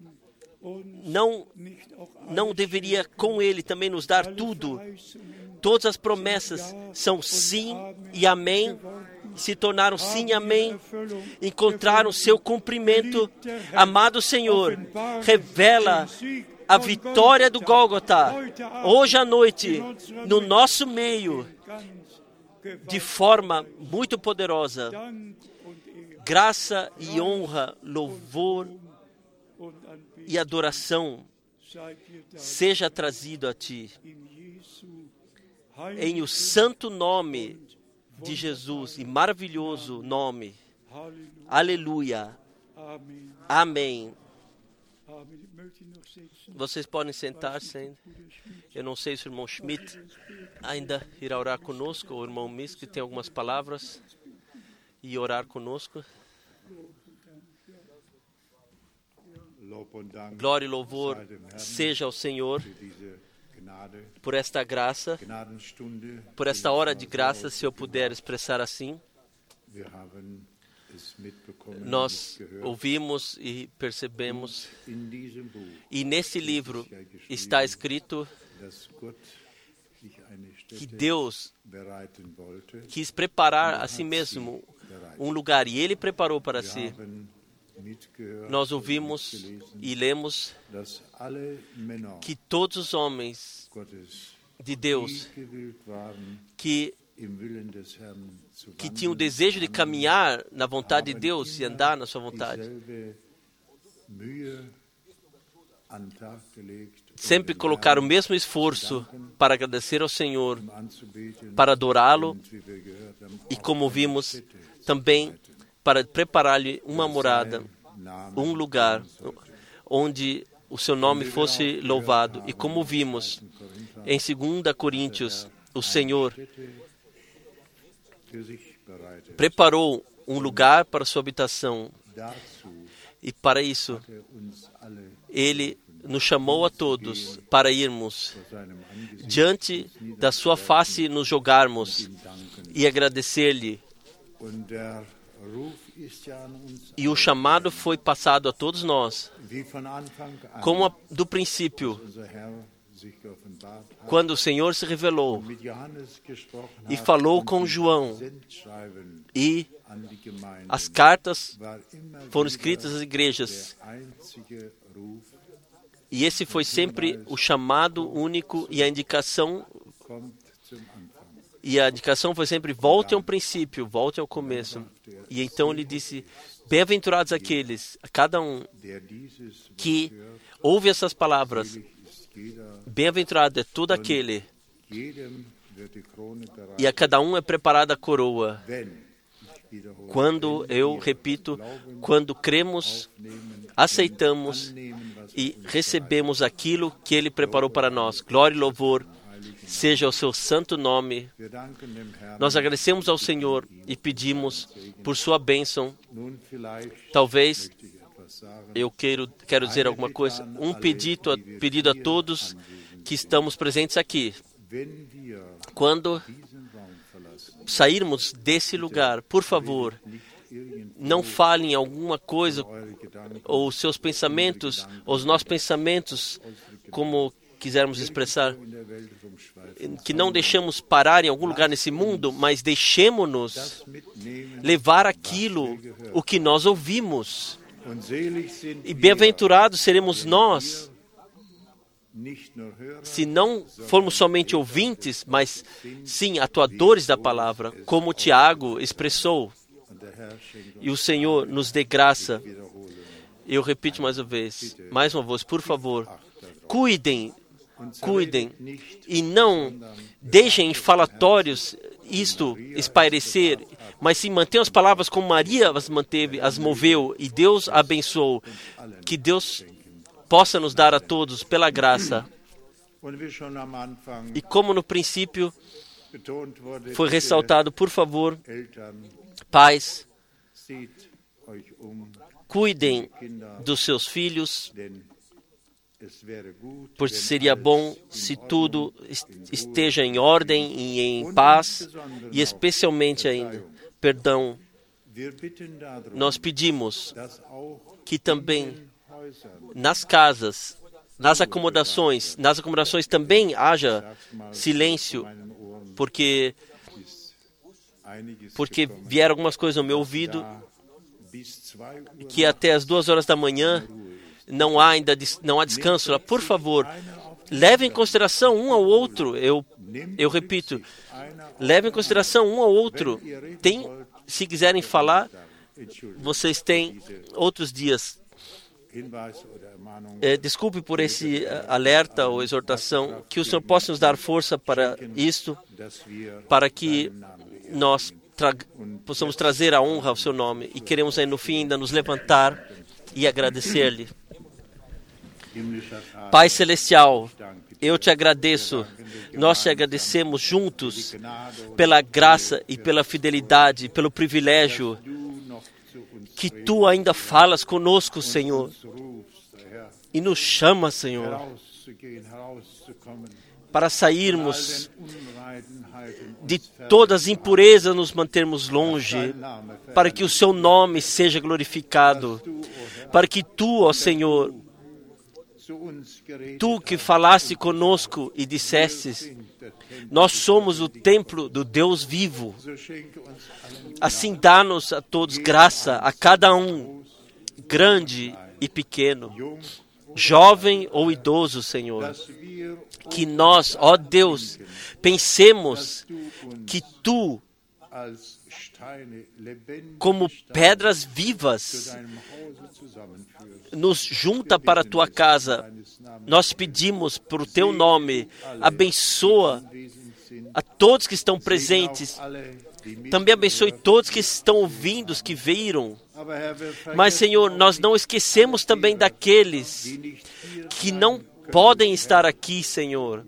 não deveria com Ele também nos dar tudo? Todas as promessas são sim e amém, se tornaram sim e amém, encontraram seu cumprimento. Amado Senhor, revela a vitória do Gólgota hoje à noite no nosso meio de forma muito poderosa. Graça e honra, louvor e adoração seja trazido a Ti em o santo nome de Jesus e maravilhoso nome. Aleluia. Amém. Vocês podem sentar-se. Eu não sei se o irmão Schmidt ainda irá orar conosco, ou o irmão Misk, que tem algumas palavras, e orar conosco. Glória e louvor seja ao Senhor por esta graça, por esta hora de graça, se eu puder expressar assim. Nós ouvimos e percebemos, e nesse livro está escrito que Deus quis preparar a si mesmo um lugar, e Ele preparou para si. Nós ouvimos e lemos que todos os homens de Deus que tinham o desejo de caminhar na vontade de Deus e andar na sua vontade, sempre colocaram o mesmo esforço para agradecer ao Senhor, para adorá-lo e, como vimos, também para preparar-lhe uma morada, um lugar onde o seu nome fosse louvado. E como vimos em 2 Coríntios, o Senhor preparou um lugar para sua habitação. E para isso, Ele nos chamou a todos para irmos diante da sua face, nos jogarmos e agradecer-lhe. E o chamado foi passado a todos nós, como do princípio, quando o Senhor se revelou e falou com João, e as cartas foram escritas às igrejas. E esse foi sempre o chamado único e a indicação. E a indicação foi sempre: volte ao princípio, volte ao começo. E então ele disse: bem-aventurados aqueles, a cada um que ouve essas palavras. Bem-aventurado é todo aquele, e a cada um é preparada a coroa. Quando, eu repito, quando cremos, aceitamos e recebemos aquilo que Ele preparou para nós. Glória e louvor seja o seu santo nome. Nós agradecemos ao Senhor e pedimos por sua bênção. Talvez eu quero dizer alguma coisa. Um pedido a todos que estamos presentes aqui. Quando sairmos desse lugar, por favor, não falem alguma coisa, ou os seus pensamentos, ou os nossos pensamentos, como quisermos expressar, que não deixemos parar em algum lugar nesse mundo, mas deixemos-nos levar aquilo, o que nós ouvimos. E bem-aventurados seremos nós, se não formos somente ouvintes, mas sim atuadores da palavra, como Tiago expressou. E o Senhor nos dê graça. Eu repito mais uma vez, por favor, cuidem e não deixem em falatórios isto espairecer, mas sim mantenham as palavras como Maria as manteve, as moveu, e Deus abençoou. Que Deus possa nos dar a todos pela graça. E como no princípio foi ressaltado, por favor, pais, cuidem dos seus filhos, pois seria bom se tudo esteja em ordem e em paz, e especialmente ainda, nós pedimos que também nas casas, nas acomodações também haja silêncio, porque vieram algumas coisas no meu ouvido, que até as 2 horas da manhã não há descanso. Por favor, leve em consideração um ao outro. Eu repito, leve em consideração um ao outro. Se quiserem falar, vocês têm outros dias. Desculpe por esse alerta ou exortação, que o Senhor possa nos dar força para isto, para que nós possamos trazer a honra ao seu nome, e queremos aí no fim ainda nos levantar e agradecer-lhe. Pai Celestial, eu te agradeço, nós te agradecemos juntos pela graça e pela fidelidade, pelo privilégio que Tu ainda falas conosco, Senhor, e nos chama, Senhor, para sairmos de todas as impurezas, nos mantermos longe, para que o Seu nome seja glorificado, para que Tu, ó Senhor, Tu que falaste conosco e dissestes: nós somos o templo do Deus vivo. Assim dá-nos a todos graça, a cada um, grande e pequeno, jovem ou idoso, Senhor. Que nós, ó Deus, pensemos que Tu, como pedras vivas, nos junta para a Tua casa. Nós pedimos por Teu nome, abençoa a todos que estão presentes. Também abençoe todos que estão ouvindo, os que viram. Mas, Senhor, nós não esquecemos também daqueles que não podem estar aqui, Senhor.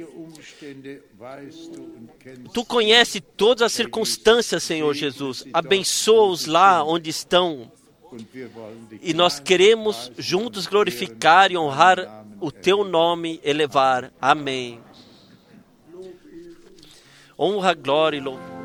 Tu conheces todas as circunstâncias, Senhor Jesus. Abençoa-os lá onde estão. E nós queremos juntos glorificar e honrar o Teu nome, elevar. Amém. Honra, glória e louvor.